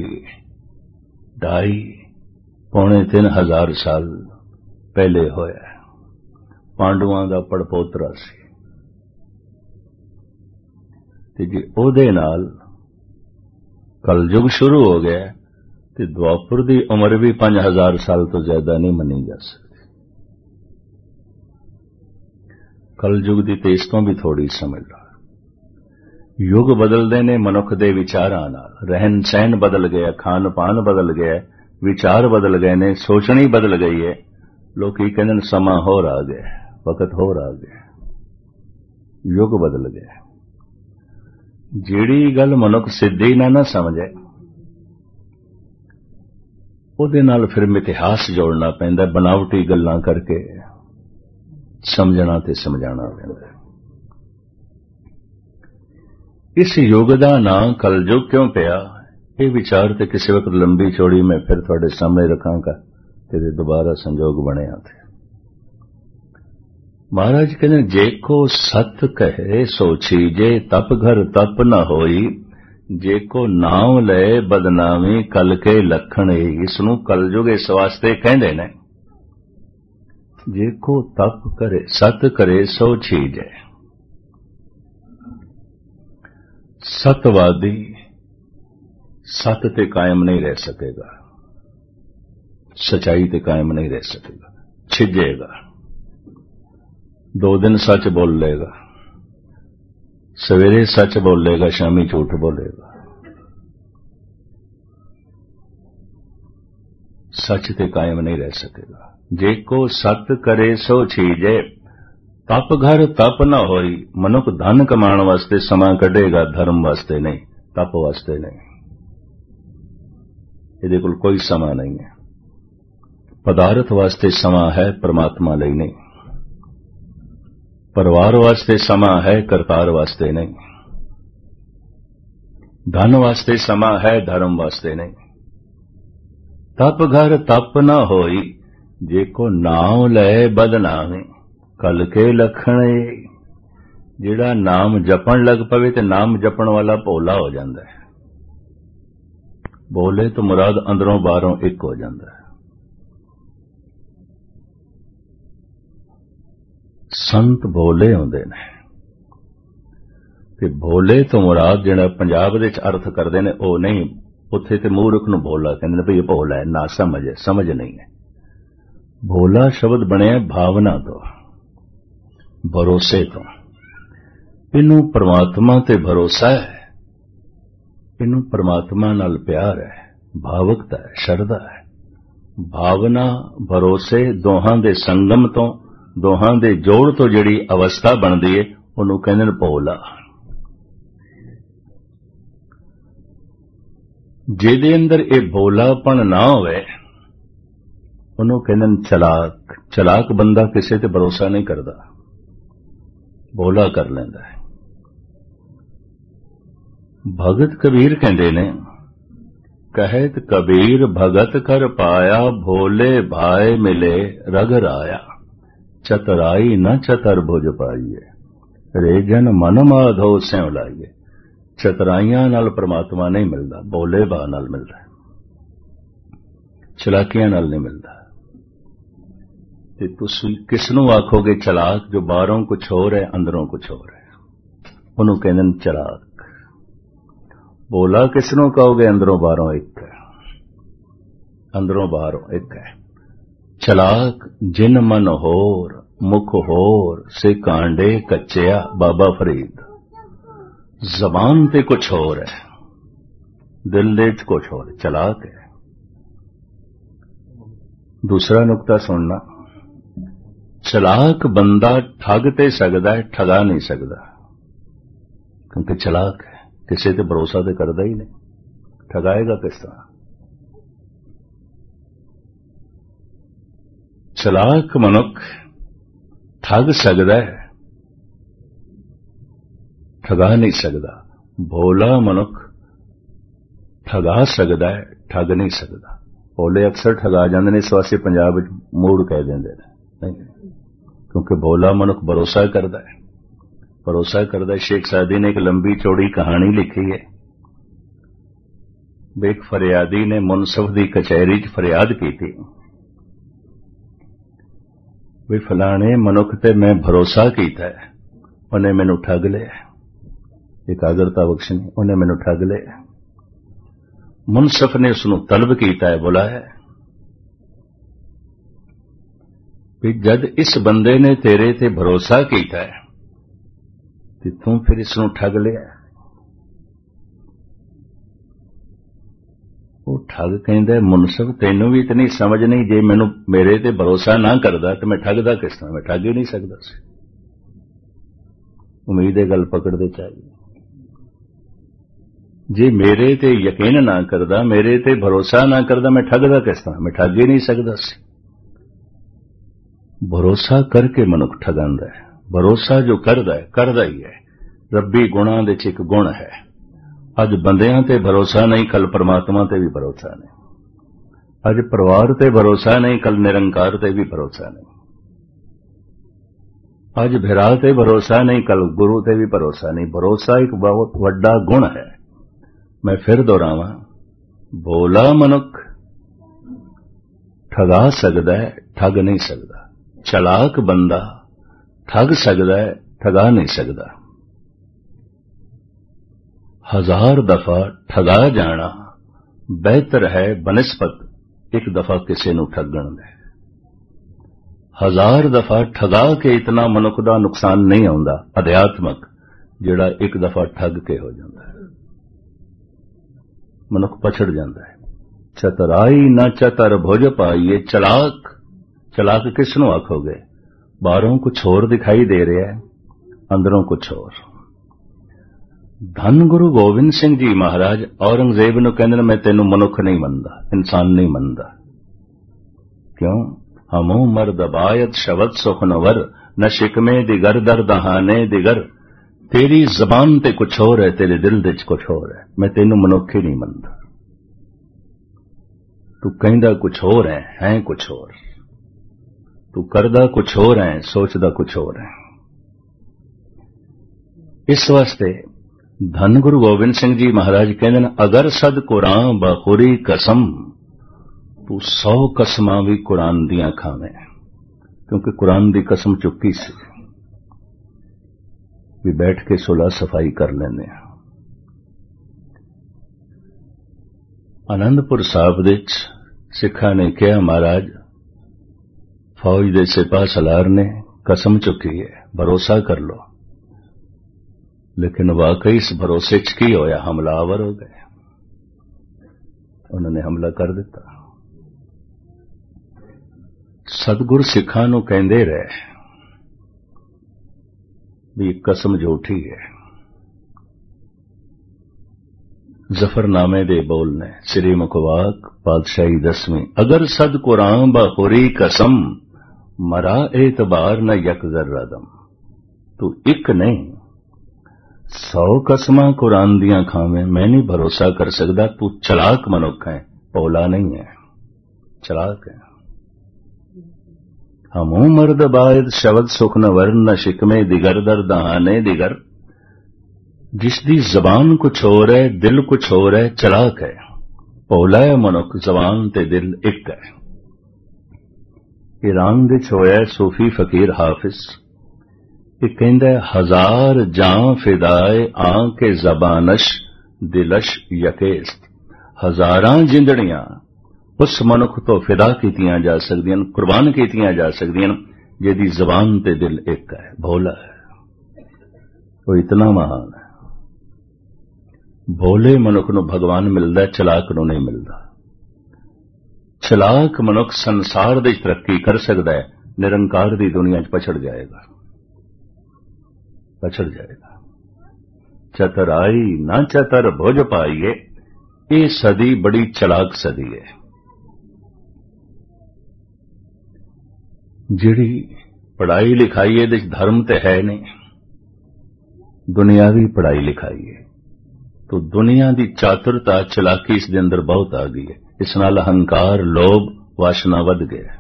2.5-3,000 ਸਾਲ ਪਹਿਲੇ ਹੋਇਆ। ਪਾਂਡਵਾਂ ਦਾ ਪੜਪੋਤਰਾ ਸੀ ਤੇ ਜੇ ਉਹਦੇ ਨਾਲ ਕਲਯੁਗ ਸ਼ੁਰੂ ਹੋ ਗਿਆ ਤੇ ਦੁਆਪਰ ਦੀ ਉਮਰ ਵੀ 5,000 ਸਾਲ ਤੋਂ ਜ਼ਿਆਦਾ ਨਹੀਂ ਮੰਨੀ ਜਾ ਸਕਦੀ। ਕਲਯੁਗ ਦੀ ਤੇ ਇਸ ਤੋਂ ਵੀ ਥੋੜੀ ਸਮਝ ਲਓ। ਯੁੱਗ ਬਦਲਦੇ ਨੇ ਮਨੁੱਖ ਦੇ ਵਿਚਾਰਾਂ ਨਾਲ। ਰਹਿਣ ਸਹਿਣ ਬਦਲ ਗਿਆ, ਖਾਣ ਪਾਣ ਬਦਲ ਗਿਆ, ਵਿਚਾਰ ਬਦਲ ਗਏ ਨੇ, ਸੋਚਣੀ ਬਦਲ ਗਈ ਹੈ। ਲੋਕੀ ਕਹਿੰਦੇ ਨੇ ਸਮਾਂ ਹੋਰ ਆ ਗਿਆ, ਵਕਤ ਹੋਰ ਆ ਗਿਆ, ਯੁੱਗ ਬਦਲ ਗਿਆ। ਜਿਹੜੀ ਗੱਲ ਮਨੁੱਖ ਸਿੱਧੀ ਨਾ ਸਮਝੇ ਉਹਦੇ ਨਾਲ ਫਿਰ ਮਿਥਿਹਾਸ ਜੋੜਨਾ ਪੈਂਦਾ, ਬਨਾਵਟੀ ਗੱਲਾਂ ਕਰਕੇ ਸਮਝਣਾ ਤੇ ਸਮਝਾਣਾ ਪੈਂਦਾ। ਇਸ ਯੁੱਗ ਦਾ ਨਾਂ ਕਲਯੁਗ ਕਿਉਂ ਪਿਆ? ਇਹ ਵਿਚਾਰ ਤੇ ਕਿਸੇ ਵਕਤ ਲੰਬੀ ਚੌੜੀ ਮੈਂ ਫਿਰ ਤੁਹਾਡੇ ਸਾਹਮਣੇ ਰੱਖਾਂਗਾ ਤੇ ਦੁਬਾਰਾ ਸੰਜੋਗ ਬਣਿਆ ਤੇ ਮਹਾਰਾਜ ਕਹਿੰਦੇ ਜੇ ਕੋ ਸਤ ਕਹੇ ਸੋ ਛੀਜੇ, ਤਪ ਘਰ ਤਪ ਨਾ ਹੋਈ, ਜੇ ਕੋ ਨਾਮ ਲਏ ਬਦਨਾਮੀ ਕਲ ਕੇ ਲਖਣ। ਇਸ ਨੂੰ ਕਲਯੁਗ ਇਸ ਵਾਸਤੇ ਕਹਿੰਦੇ ਨੇ ਜੇ ਕੋ ਤਪ ਕਰੇ ਸਤ ਕਰੇ ਸੋ ਛੀਜੇ। ਸਤਵਾਦੀ ਸਤ ਤੇ ਕਾਇਮ ਨਹੀਂ ਰਹਿ ਸਕੇਗਾ, ਸਚਾਈ ਤੇ ਕਾਇਮ ਨਹੀਂ ਰਹਿ ਸਕੇਗਾ, ਛਿਜੇਗਾ। 2 ਦਿਨ ਸੱਚ ਬੋਲ ਲੇਗਾ, ਸਵੇਰੇ ਸੱਚ ਬੋਲੇਗਾ, ਸ਼ਾਮੀ ਝੂਠ ਬੋਲੇਗਾ। ਸੱਚ ਤੇ ਕਾਇਮ ਨਹੀਂ ਰਹਿ ਸਕੇਗਾ। ਜੇ ਕੋ ਸਤ ਕਰੇ ਸੋ ਛੀਜੇ, ਤਪ ਘਰ ਤਪ ਨਾ ਹੋਈ। ਮਨੁੱਖ ਧਨ ਕਮਾਉਣ ਵਾਸਤੇ ਸਮਾਂ ਕੱਢੇਗਾ, ਧਰਮ ਵਾਸਤੇ ਨਹੀਂ, ਤਪ ਵਾਸਤੇ ਨਹੀਂ। ਇਹਦੇ ਕੋਲ ਕੋਈ ਸਮਾਂ ਨਹੀਂ ਹੈ। ਪਦਾਰਥ ਵਾਸਤੇ ਸਮਾਂ ਹੈ, ਪਰਮਾਤਮਾ ਲਈ ਨਹੀਂ। ਪਰਿਵਾਰ ਵਾਸਤੇ ਸਮਾਂ ਹੈ, ਕਰਤਾਰ ਵਾਸਤੇ ਨਹੀਂ। ਧਨ ਵਾਸਤੇ ਸਮਾਂ ਹੈ, ਧਰਮ ਵਾਸਤੇ ਨਹੀਂ। ਤਪ ਘਰ ਤਪ ਨਾ ਹੋਈ, ਜੇ ਕੋ ਨਾਮ ਲਏ ਬਦਨਾਮੀ ਕਲ ਕੇ ਲਖਣ। ਜਿਹੜਾ ਨਾਮ ਜਪਣ ਲੱਗ ਪਵੇ ਤੇ ਨਾਮ ਜਪਣ ਵਾਲਾ ਭੋਲਾ ਹੋ ਜਾਂਦਾ ਹੈ। ਬੋਲੇ ਤੋਂ ਮੁਰਾਦ ਅੰਦਰੋਂ ਬਾਹਰੋਂ ਇੱਕ ਹੋ ਜਾਂਦਾ ਹੈ। ਸੰਤ ਭੋਲੇ ਹੁੰਦੇ ਨੇ ਤੇ ਭੋਲੇ ਤੋਂ ਮੁਰਾਦ ਜਿਹੜਾ ਪੰਜਾਬ ਦੇ ਵਿੱਚ ਅਰਥ ਕਰਦੇ ਨੇ ਉਹ ਨਹੀਂ। ਉੱਥੇ ਤੇ ਮੂਰਖ ਨੂੰ ਭੋਲਾ ਕਹਿੰਦੇ ਨੇ, ਭਈ ਇਹ ਭੋਲਾ ਹੈ, ਨਾ ਸਮਝ ਹੈ, ਸਮਝ ਨਹੀਂ ਹੈ। ਭੋਲਾ ਸ਼ਬਦ ਬਣਿਆ ਭਾਵਨਾ ਤੋਂ, ਭਰੋਸੇ ਤੋਂ। ਇਹਨੂੰ ਪਰਮਾਤਮਾ ਤੇ ਭਰੋਸਾ ਹੈ, ਇਹਨੂੰ ਪਰਮਾਤਮਾ ਨਾਲ ਪਿਆਰ ਹੈ, ਭਾਵਕਤਾ ਹੈ, ਸ਼ਰਧਾ ਹੈ। ਭਾਵਨਾ ਭਰੋਸੇ ਦੋਹਾਂ ਦੇ ਸੰਗਮ ਤੋਂ, ਦੋਹਾਂ ਦੇ ਜੋੜ ਤੋਂ ਜਿਹੜੀ ਅਵਸਥਾ ਬਣਦੀ ਹੈ ਉਹਨੂੰ ਕਹਿੰਦੇ ਨੇ ਭੋਲਾ। ਜਿਹਦੇ ਅੰਦਰ ਇਹ ਭੋਲਾਪਣ ਨਾ ਹੋਵੇ ਉਹਨੂੰ ਕਹਿੰਦੇ ਨੇ ਚਲਾਕ। ਚਲਾਕ ਬੰਦਾ ਕਿਸੇ ਤੇ ਭਰੋਸਾ ਨਹੀਂ ਕਰਦਾ, ਭੋਲਾ ਕਰ ਲੈਂਦਾ ਹੈ। ਭਗਤ ਕਬੀਰ ਕਹਿੰਦੇ ਨੇ, ਕਹਿਤ ਕਬੀਰ ਭਗਤ ਕਰ ਪਾਇਆ, ਭੋਲੇ ਭਾਏ ਮਿਲੇ ਰਗ ਰਾਇਆ, ਚਤਰਾਈ ਨ ਚਤਰ ਭੁਜ ਪਾਈਏ, ਰੇ ਜਨ ਮਨ ਮਾਧੋ ਸਿਉ ਲਾਈਏ। ਚਤਰਾਈਆਂ ਨਾਲ ਪਰਮਾਤਮਾ ਨਹੀਂ ਮਿਲਦਾ, ਭੋਲੇ ਭਾਅ ਨਾਲ ਮਿਲਦਾ, ਚਲਾਕੀਆਂ ਨਾਲ ਨਹੀਂ ਮਿਲਦਾ। ਤੇ ਤੁਸੀਂ ਕਿਸ ਨੂੰ ਆਖੋਗੇ ਚਲਾਕ? ਜੋ ਬਾਹਰੋਂ ਕੁਛ ਹੋਰ ਹੈ, ਅੰਦਰੋਂ ਕੁਛ ਹੋਰ ਹੈ। ਉਹਨੂੰ ਕਹਿੰਦੇ ਨੇ ਚਲਾਕ। ਭੋਲਾ ਕਿਸ ਨੂੰ ਕਹੋਗੇ? ਅੰਦਰੋਂ ਬਾਹਰੋਂ ਇੱਕ ਹੈ, ਅੰਦਰੋਂ ਬਾਹਰੋਂ ਇੱਕ ਹੈ। ਚਲਾਕ ਜਿਨ ਮਨ ਹੋਰ ਮੁਖ ਹੋਰ ਸੇ ਕਾਂਡੇ ਕੱਚਿਆ ਬਾਬਾ ਫਰੀਦ। ਜ਼ਬਾਨ ਤੇ ਕੁਛ ਹੋਰ ਹੈ, ਦਿਲ ਦੇ ਚ ਕੁਛ ਹੋਰ, ਚਲਾਕ ਹੈ। ਦੂਸਰਾ ਨੁਕਤਾ ਸੁਣਨਾ, ਚਲਾਕ ਬੰਦਾ ਠੱਗ ਤੇ ਸਕਦਾ ਹੈ, ਠਗਾ ਨਹੀਂ ਸਕਦਾ, ਕਿਉਂਕਿ ਚਲਾਕ ਹੈ, ਕਿਸੇ ਤੇ ਭਰੋਸਾ ਤੇ ਕਰਦਾ ਹੀ ਨਹੀਂ, ਠਗਾਏਗਾ ਕਿਸ ਤਰ੍ਹਾਂ? ਚਲਾਕ ਮਨੁੱਖ ਠੱਗ ਸਕਦਾ ਹੈ, ਠਗਾ ਨਹੀਂ ਸਕਦਾ। ਭੋਲਾ ਮਨੁੱਖ ਠਗਾ ਸਕਦਾ ਹੈ, ਠੱਗ ਨਹੀਂ ਸਕਦਾ। ਭੋਲੇ ਅਕਸਰ ਠਗਾ ਜਾਂਦੇ ਨੇ, ਇਸ ਵਾਸਤੇ ਪੰਜਾਬ ਵਿੱਚ ਮੂੜ ਕਹਿ ਦਿੰਦੇ ਨੇ, ਨਹੀਂ, ਕਿਉਂਕਿ ਭੋਲਾ ਮਨੁੱਖ ਭਰੋਸਾ ਕਰਦਾ ਹੈ, ਭਰੋਸਾ ਕਰਦਾ ਹੈ। ਸ਼ੇਖ ਸਾਦੀ ਨੇ ਇੱਕ ਲੰਬੀ ਚੌੜੀ ਕਹਾਣੀ ਲਿਖੀ ਹੈ। ਇੱਕ ਫਰਿਆਦੀ ਨੇ ਮੁਨਸਫ ਦੀ ਕਚਹਿਰੀ 'ਚ ਫਰਿਆਦ ਕੀਤੀ ਵੀ ਫਲਾਣੇ ਮਨੁੱਖ ਤੇ ਮੈਂ ਭਰੋਸਾ ਕੀਤਾ ਹੈ, ਉਹਨੇ ਮੈਨੂੰ ਠੱਗ ਲਿਆ, ਇਕਾਗਰਤਾ ਬਖਸ਼ਣੀ, ਉਹਨੇ ਮੈਨੂੰ ਠੱਗ ਲਿਆ। ਮੁਨਸਫ ਨੇ ਉਸ ਨੂੰ ਤਲਬ ਕੀਤਾ ਹੈ, ਬੁਲਾਇਆ ਵੀ ਜਦ ਇਸ ਬੰਦੇ ਨੇ ਤੇਰੇ ਤੇ ਭਰੋਸਾ ਕੀਤਾ ਹੈ ਤੇ ਤੂੰ ਫਿਰ ਇਸ ਨੂੰ ਠੱਗ ਲਿਆ। ਉਹ ਠੱਗ ਕਹਿੰਦਾ, ਮੁਨਸਫ ਤੈਨੂੰ ਵੀ ਇਤਨੀ ਸਮਝ ਨਹੀਂ, ਜੇ ਮੈਨੂੰ ਮੇਰੇ ਤੇ ਭਰੋਸਾ ਨਾ ਕਰਦਾ ਤੇ ਮੈਂ ਠੱਗਦਾ ਕਿਸ ਤਰ੍ਹਾਂ? ਮੈਂ ਠੱਗ ਹੀ ਨਹੀਂ ਸਕਦਾ ਸੀ। ਉਮੀਦ ਇਹ ਗੱਲ ਪਕੜਦੇ ਚਾਹੀਏ। ਜੇ ਮੇਰੇ ਤੇ ਯਕੀਨ ਨਾ ਕਰਦਾ, ਮੇਰੇ ਤੇ ਭਰੋਸਾ ਨਾ ਕਰਦਾ, ਮੈਂ ਠੱਗਦਾ ਕਿਸ ਤਰ੍ਹਾਂ? ਮੈਂ ਠੱਗ ਹੀ ਨਹੀਂ ਸਕਦਾ ਸੀ। ਭਰੋਸਾ ਕਰਕੇ ਮਨੁੱਖ ਠਗਾਂਦਾ ਹੈ। ਭਰੋਸਾ ਜੋ ਕਰਦਾ ਹੈ, ਕਰਦਾ ਹੀ ਹੈ। ਰੱਬੀ ਗੁਣਾਂ ਦੇ ਚ ਇੱਕ ਗੁਣ ਹੈ। ਅੱਜ ਬੰਦਿਆਂ ਤੇ ਭਰੋਸਾ ਨਹੀਂ, ਕੱਲ ਪਰਮਾਤਮਾ ਤੇ ਵੀ ਭਰੋਸਾ ਨਹੀਂ। ਅੱਜ ਪਰਿਵਾਰ ਤੇ ਭਰੋਸਾ ਨਹੀਂ, ਕੱਲ ਨਿਰੰਕਾਰ ਤੇ ਵੀ ਭਰੋਸਾ ਨਹੀਂ। ਅੱਜ ਭਰਾ ਤੇ ਭਰੋਸਾ ਨਹੀਂ, ਕੱਲ ਗੁਰੂ ਤੇ ਵੀ ਭਰੋਸਾ ਨਹੀਂ। ਭਰੋਸਾ ਇੱਕ ਬਹੁਤ ਵੱਡਾ ਗੁਣ ਹੈ। ਮੈਂ ਫਿਰ ਦੁਹਰਾਵਾਂ, ਭੋਲਾ ਮਨੁੱਖ ਠਗਾ ਸਕਦਾ ਹੈ, ਠੱਗ ਨਹੀਂ ਸਕਦਾ। ਚਲਾਕ ਬੰਦਾ ਠੱਗ ਸਕਦਾ ਹੈ, ਠਗਾ ਨਹੀਂ ਸਕਦਾ। 1000 ਦਫਾ ਠਗਾ ਜਾਣਾ ਬਿਹਤਰ ਹੈ ਬਨਿਸਬਤ ਇੱਕ ਦਫਾ ਕਿਸੇ ਨੂੰ ਠੱਗਣ ਦੇ। 1000 ਦਫਾ ਠਗਾ ਕੇ ਇਤਨਾ ਮਨੁੱਖ ਦਾ ਨੁਕਸਾਨ ਨਹੀਂ ਆਉਂਦਾ ਅਧਿਆਤਮਕ, ਜਿਹੜਾ ਇੱਕ ਦਫਾ ਠੱਗ ਕੇ ਹੋ ਜਾਂਦਾ ਹੈ। ਮਨੁੱਖ ਪਛੜ ਜਾਂਦਾ ਹੈ। ਚਤਰਾਈ ਨਾ ਚਤਰ ਭੁਜ ਪਾਈਏ। ਚਲਾਕ ਕਿਸ ਨੂੰ ਆਖੋਗੇ? ਬਾਹਰੋਂ ਕੁਝ ਹੋਰ ਦਿਖਾਈ ਦੇ ਰਿਹਾ ਹੈ, ਅੰਦਰੋਂ ਕੁਝ ਹੋਰ। ਧੰਨ ਗੁਰੂ ਗੋਬਿੰਦ ਸਿੰਘ ਜੀ ਮਹਾਰਾਜ ਔਰੰਗਜ਼ੇਬ ਨੂੰ ਕਹਿੰਦੇ ਨੇ, ਮੈਂ ਤੈਨੂੰ ਮਨੁੱਖ ਨਹੀਂ ਮੰਨਦਾ, ਇਨਸਾਨ ਨਹੀਂ ਮੰਨਦਾ। ਕਿਉਂ? ਹਮੋ ਮਰਦ ਬਾਇਤ ਸ਼ਬਦ ਸੁਖਨਵਰ ਨ ਸ਼ਿਕਮੇ ਦਿਗਰ ਦਰ ਦਹਾਨੇ ਦਿਗਰ। ਤੇਰੀ ਜ਼ਬਾਨ ਤੇ ਕੁਝ ਹੋਰ ਹੈ, ਤੇਰੇ ਦਿਲ ਦੇ ਚ ਕੁਝ ਹੋਰ ਹੈ। ਮੈਂ ਤੈਨੂੰ ਮਨੁੱਖ ਹੀ ਨਹੀਂ ਮੰਨਦਾ। ਤੂੰ ਕਹਿੰਦਾ ਕੁਝ ਹੋਰ ਹੈ ਕੁਝ ਹੋਰ। ਤੂੰ ਕਰਦਾ ਕੁਝ ਹੋਰ ਹੈ, ਸੋਚਦਾ ਕੁਝ ਹੋਰ ਹੈ। ਇਸ ਵਾਸਤੇ ਧੰਨ ਗੁਰੂ ਗੋਬਿੰਦ ਸਿੰਘ ਜੀ ਮਹਾਰਾਜ ਕਹਿੰਦੇ ਨੇ, ਅਗਰ ਸਦ ਕੁਰਾਨ ਬਖੁਰੀ ਕਸਮ, ਤੂੰ 100 ਕਸਮਾਂ ਵੀ ਕੁਰਾਨ ਦੀਆਂ ਖਾਵੇਂ। ਕਿਉਂਕਿ ਕੁਰਾਨ ਦੀ ਕਸਮ ਚੁੱਕੀ ਸੀ ਵੀ ਬੈਠ ਕੇ ਸੁਲ੍ਹਾ ਸਫਾਈ ਕਰ ਲੈਂਦੇ ਹਾਂ। ਆਨੰਦਪੁਰ ਸਾਹਿਬ ਦੇ ਵਿੱਚ ਸਿੱਖਾਂ ਨੇ ਕਿਹਾ, ਮਹਾਰਾਜ ਫੌਜ ਦੇ ਸਿਪਾਹ ਸਲਾਰ ਨੇ ਕਸਮ ਚੁੱਕੀ ਹੈ, ਭਰੋਸਾ ਕਰ ਲੋ। ਲੇਕਿਨ ਵਾਕਈ ਇਸ ਭਰੋਸੇ 'ਚ ਕੀ ਹੋਇਆ? ਹਮਲਾਵਰ ਹੋ ਗਏ। ਉਹਨਾਂ ਨੇ ਹਮਲਾ ਕਰ ਦਿੱਤਾ। ਸਤਿਗੁਰ ਸਿੱਖਾਂ ਨੂੰ ਕਹਿੰਦੇ ਰਹੇ ਵੀ ਕਸਮ ਝੂਠੀ ਹੈ। ਜ਼ਫਰਨਾਮੇ ਦੇ ਬੋਲ ਨੇ, ਸ੍ਰੀ ਮੁਖਵਾਕ ਪਾਤਸ਼ਾਹੀ 10ਵੀਂ, ਅਗਰ ਸਦ ਕੁਰਾਨ ਬਖੁਰੀ ਕਸਮ ਮਰਾ ਏਤਬਾਰ ਨ ਯਕ ਜ਼ਰਦਮ। ਤੂੰ ਇੱਕ ਨਹੀਂ 100 ਕਸਮਾਂ ਕੁਰਾਨ ਦੀਆਂ ਖਾਵੇਂ, ਮੈਂ ਨਹੀਂ ਭਰੋਸਾ ਕਰ ਸਕਦਾ। ਤੂੰ ਚਲਾਕ ਮਨੁੱਖ ਹੈ, ਭੋਲਾ ਨਹੀਂ ਹੈ, ਚਲਾਕ ਹੈ। ਹਮੂ ਮਰਦ ਬਾਇਦ ਸ਼ਬਦ ਸੁਖ ਨ ਵਰਨ ਨ ਸ਼ਿਕਮੇ ਦਿਗਰ ਦਰ ਦਹਾਨੇ ਦਿਗਰ। ਜਿਸ ਦੀ ਜ਼ਬਾਨ ਕੁਛ ਹੋਰ ਹੈ, ਦਿਲ ਕੁਛ ਹੋਰ ਹੈ, ਚਲਾਕ ਹੈ। ਭੋਲਾ ਹੈ ਮਨੁੱਖ, ਜ਼ਬਾਨ ਤੇ ਦਿਲ ਇੱਕ ਹੈ। ਈਰਾਨ ਵਿੱਚ ਹੋਇਆ ਸੂਫੀ ਫਕੀਰ ਹਾਫਿਜ਼ ये कहंदा हजार जां फिदाए आं के ज़बानश दिलश यकेस्त। हजारां जिंदड़ियां उस मनुख तो फिदा कीतियां जा सकदियां, कुर्बान कीतियां जा सकदियां जिहदी ज़बान ते दिल एक है, भोला है, वो इतना महान है। भोले मनुख नूं भगवान मिलदा, चलाक नूं नहीं मिलदा। चलाक मनुख संसार दी तरक्की कर सकदा है, निरंकार दी दुनिया च पछड़ जाएगा। चतुराई ना चतर भुज पाइए, ये सदी बड़ी चलाक सदी है। जिहड़ी पढ़ाई लिखाई है धर्म ते है नहीं, दुनियावी पढ़ाई लिखाई है, तो दुनिया की चातुरता चलाकी इस दे अंदर बहुत आ गई है। इस नाल अहंकार लोभ वासना वध गया।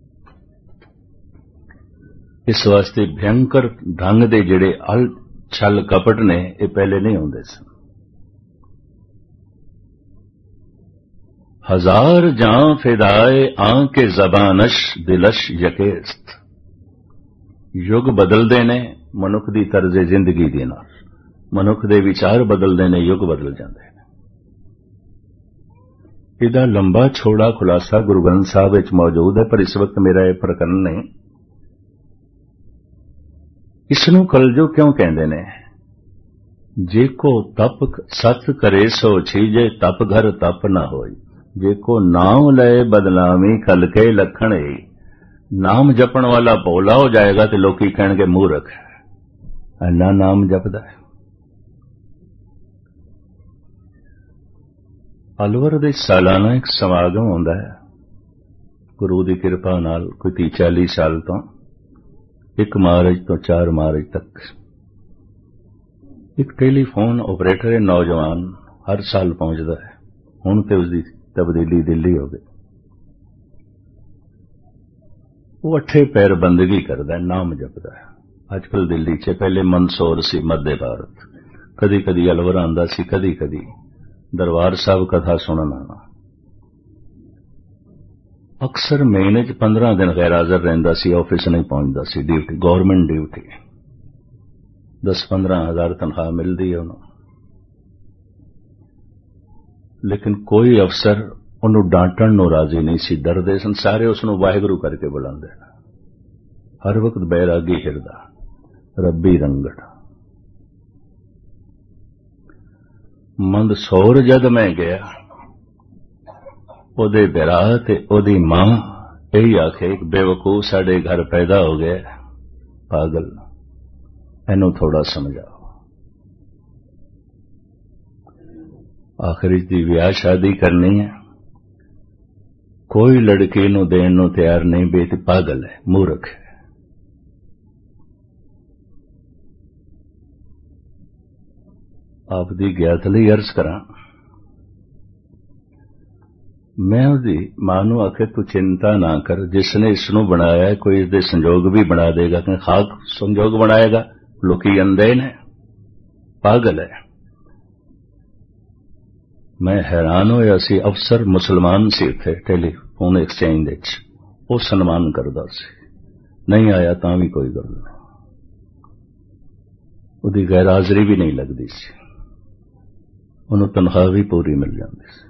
इस वास्ते भयंकर ढंग दे जिहड़े छल कपट ने ये पहले नहीं होंदे सन। हजार जां फिदाए आं के ज़बानश दिलश यकेस्त। युग बदलदे ने मनुख दी तर्जे जिंदगी दे नाल, मनुख दे विचार बदलदे ने, युग बदल जांदे ने। इहदा लंबा छोड़ा खुलासा गुरु ग्रंथ साहिब विच मौजूद है, पर इस वक्त मेरा यह प्रकरण नहीं। इसनूं कलजुग क्यों कहंदे ने? जेको तप सत करे सो छीजे, तप घर तप ना होई। जेको नाम लए बदनामी कल के लखण है। नाम जपण वाला भोला हो जाएगा तो लोकी कहणगे मूर्ख है, इन्ना नाम जपदा है। अलवर दे सालाना एक समागम होंदा है, गुरु दी कृपा नाल कोई 30-40 साल तो 1 मार्च तो 4 मार्च तक। एक टेलीफोन ऑपरेटर है नौजवान, हर साल पहुंचता है। हुण ते उसकी तब्दीली दिल्ली हो गई। वो 8 पैर बंदगी करता है, नाम जपदा है। अजकल दिल्ली च, पहले मंदसौर सी मध्य भारत, कदी कदी अलवर आंदा सी, कदी कदी दरबार साहब कथा सुनन आना। अक्सर महीने च 15 दिन गैर हाजिर रहिंदा सी, ऑफिस नहीं पहुंचता सी। ड्यूटी गवर्नमेंट ड्यूटी, 10-15 हज़ार तनख्वाह मिलती है उन्होंने, लेकिन कोई अफसर उन्होंने डांटण नूं राजी नहीं सी, डरदे सन। सारे उसनूं वाहिगुरू करके बुलांदे, हर वक्त बैरागी हिरदा, रब्बी रंगड़। मंदसौर जद मैं गया, ओदे बिरा ते ओदी मां यही आखे, एक बेवकूफ साडे घर पैदा हो गया, पागल, इनू थोड़ा समझाओ। आखिर दी ब्याह शादी करनी है, कोई लड़की नू देण नू तैयार नहीं, बेटी पागल है, मूर्ख है। आप दी ज्ञात लई अर्ज करा, मैं उसकी मां नू आखे तू चिंता ना कर, जिसने इसनू बनाया कोई इसदे संजोग भी बना देगा। कि खाक संजोग बनाएगा, लोकी अंधे ने, पागल है। मैं हैरान होया सी। अफसर मुसलमान सी थे, टेलीफोन एक्सचेंज विच, वो सन्मान करदा सी, नहीं आया तां भी कोई गल नहीं, उहदी गैर हाजरी भी नहीं लगदी सी, उन्होंने तनख्वाह भी पूरी मिल जाती सी।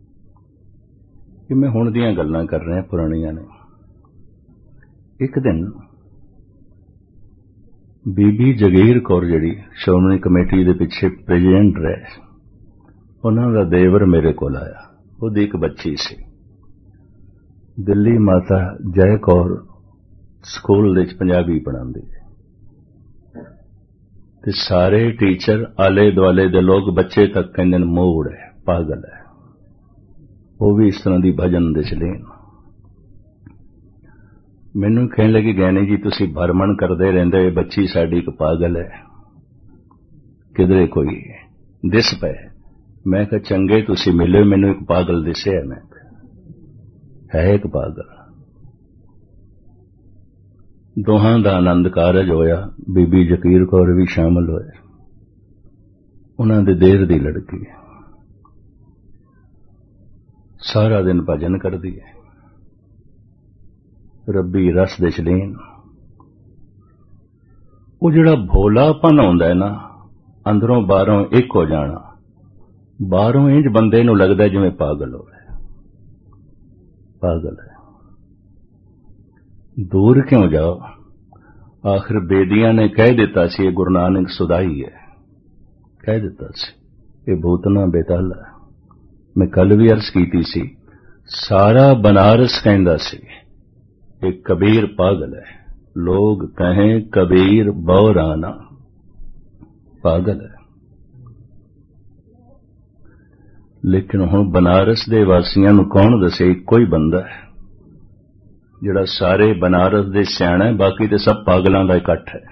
कि मैं हुण दियां गल्लां कर रहा, पुरानियां ने। एक दिन बीबी जगीर कौर जिहड़ी श्रोमणी कमेटी दे पिछे प्रेजिडेंट रहे, उन्हां दा देवर मेरे कोल आया। उहदी एक बच्ची सी, दिल्ली माता जय कौर स्कूल दे पंजाबी पढ़ांदी, ते सारे टीचर आले दुआले दे लोग बच्चे तक कहंदे मूड़ है, पागल है। वो भी इस तरह की भजन दे चलीन। मैनू कहने लगी, गैनी जी तुसी भरमण करते रहंदे, बच्ची साडी एक पागल है, किधरे कोई दिस पे। मैं कहा चंगे तुसी मिले, मैनू एक पागल दिसे है। मैं है एक पागल। दोहां दा आनंद कारज होया, बीबी जकीर कौर भी शामिल होए, उन्हां दे देर दी लड़की है, सारा दिन भजन करदी है, रब्बी रस दे चलीन। ਉਹ ਜਿਹੜਾ ਭੋਲਾਪਨ ਆਉਂਦਾ ਹੈ ਨਾ, ਅੰਦਰੋਂ ਬਾਹਰੋਂ ਇੱਕ ਹੋ ਜਾਣਾ, ਬਾਹਰੋਂ ਇੰਜ ਬੰਦੇ ਨੂੰ ਲੱਗਦਾ ਜਿਵੇਂ ਪਾਗਲ ਹੋਵੇ, ਪਾਗਲ ਹੈ। ਦੂਰ ਕਿਉਂ ਜਾਓ? ਆਖਿਰ ਬੇਦੀਆਂ ਨੇ ਕਹਿ ਦਿੱਤਾ ਸੀ ਇਹ ਗੁਰੂ ਨਾਨਕ ਸੁਦਾਈ ਹੈ, ਕਹਿ ਦਿੱਤਾ ਸੀ ਇਹ ਭੂਤਨਾ ਬੇਤਾਲਾ। ਮੈਂ ਕੱਲ ਵੀ ਅਰਜ਼ ਕੀਤੀ ਸੀ, ਸਾਰਾ ਬਨਾਰਸ ਕਹਿੰਦਾ ਸੀ ਇਹ ਕਬੀਰ ਪਾਗਲ ਹੈ। ਲੋਗ ਕहें ਕਬੀਰ ਬੌਰਾਨਾ, ਪਾਗਲ ਹੈ। ਲੇਕਿਨ ਹੁਣ ਬਨਾਰਸ ਦੇ ਵਾਸੀਆਂ ਨੂੰ ਕੌਣ ਦੱਸੇ? ਇੱਕੋ ਹੀ ਬੰਦਾ ਹੈ ਜਿਹੜਾ ਸਾਰੇ ਬਨਾਰਸ ਦੇ ਸਿਆਣਾ ਹੈ, ਬਾਕੀ ਤੇ ਸਭ ਪਾਗਲਾਂ ਦਾ ਇਕੱਠ ਹੈ।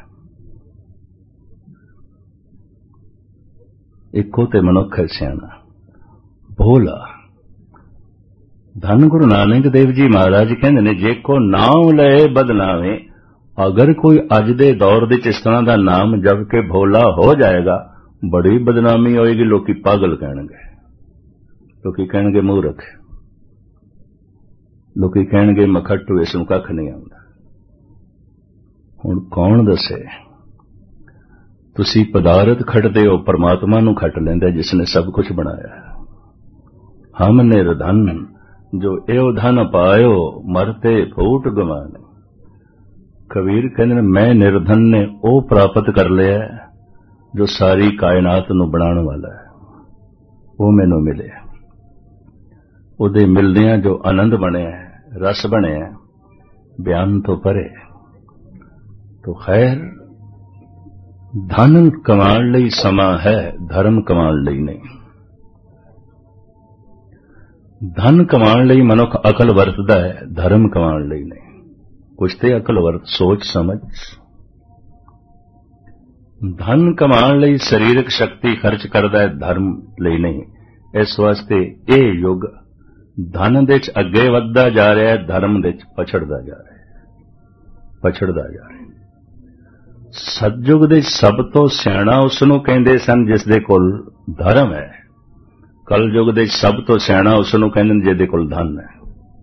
ਇੱਕੋ ਤੇ ਮਨੁੱਖ ਹੈ ਸਿਆਣਾ, ਭੋਲਾ। ਧੰਨ ਗੁਰੂ ਨਾਨਕ ਦੇਵ ਜੀ ਮਹਾਰਾਜ ਕਹਿੰਦੇ ਨੇ, ਜੇ ਕੋ ਨਾਮ ਲਏ ਬਦਨਾਵੇਂ। ਅਗਰ ਕੋਈ ਅੱਜ ਦੇ ਦੌਰ ਵਿੱਚ ਇਸ ਤਰ੍ਹਾਂ ਦਾ ਨਾਮ ਜਪ ਕੇ ਭੋਲਾ ਹੋ ਜਾਏਗਾ, ਬੜੀ ਬਦਨਾਮੀ ਹੋਏਗੀ। ਲੋਕੀ ਪਾਗਲ ਕਹਿਣਗੇ, ਲੋਕੀ ਕਹਿਣਗੇ ਮੂਰਖ, ਲੋਕੀ ਕਹਿਣਗੇ ਮਖੱਟੂ, ਇਸ ਨੂੰ ਕੱਖ ਨਹੀਂ ਆਉਂਦਾ। ਹੁਣ ਕੌਣ ਦੱਸੇ? ਤੁਸੀਂ ਪਦਾਰਥ ਖੱਟਦੇ ਹੋ, ਪਰਮਾਤਮਾ ਨੂੰ ਖੱਟ ਲੈਂਦਾ ਜਿਸ ਨੇ ਸਭ ਕੁਝ ਬਣਾਇਆ। ਹਮ ਨਿਰਧਨ ਜੋ ਇਹੋ ਧਨ ਪਾਇਓ, ਮਰਤੇ ਫੂਟ ਗਵਾਨੇ। ਕਬੀਰ ਕਹਿੰਦੇ ਨੇ, ਮੈਂ ਨਿਰਧਨ ਨੇ ਉਹ ਪ੍ਰਾਪਤ ਕਰ ਲਿਆ ਜੋ ਸਾਰੀ ਕਾਇਨਾਤ ਨੂੰ ਬਣਾਉਣ ਵਾਲਾ ਹੈ, ਉਹ ਮੈਨੂੰ ਮਿਲਿਆ। ਉਹਦੇ ਮਿਲਦਿਆਂ ਜੋ ਆਨੰਦ ਬਣਿਆ, ਰਸ ਬਣਿਆ, ਬਿਆਨ ਤੋਂ ਪਰੇ। ਤੋ ਖੈਰ, ਧਨ ਕਮਾਉਣ ਲਈ ਸਮਾਂ ਹੈ, ਧਰਮ ਕਮਾਉਣ ਲਈ ਨਹੀਂ। ਧਨ ਕਮਾਉਣ ਲਈ ਮਨੁੱਖ ਅਕਲ ਵਰਤਦਾ ਹੈ, ਧਰਮ ਕਮਾਉਣ ਲਈ ਨਹੀਂ। ਕੁਛ ਤੇ ਅਕਲ ਵਰਤ, ਸੋਚ ਸਮਝ। ਧਨ ਕਮਾਉਣ ਲਈ ਸਰੀਰਕ ਸ਼ਕਤੀ ਖਰਚ ਕਰਦਾ ਹੈ, ਧਰਮ ਲਈ ਨਹੀਂ। ਇਸ ਵਾਸਤੇ ਇਹ ਯੁੱਗ ਧਨ ਦੇ ਚ ਅੱਗੇ ਵੱਧਦਾ ਜਾ ਰਿਹਾ ਹੈ, ਧਰਮ ਦੇ ਚ ਪਛੜਦਾ ਜਾ ਰਿਹਾ ਹੈ, ਪਛੜਦਾ ਜਾ ਰਿਹਾ ਹੈ। ਸਤਜੁਗ ਦੇ ਸਭ ਤੋਂ ਸਿਆਣਾ ਉਸ ਨੂੰ ਕਹਿੰਦੇ ਸਨ ਜਿਸ ਦੇ ਕੋਲ ਧਰਮ ਹੈ। ਕਲਯੁਗ ਦੇ ਸਭ ਤੋਂ ਸਿਆਣਾ ਉਸ ਨੂੰ ਕਹਿੰਦੇ ਨੇ ਜਿਹਦੇ ਕੋਲ ਧਨ ਹੈ।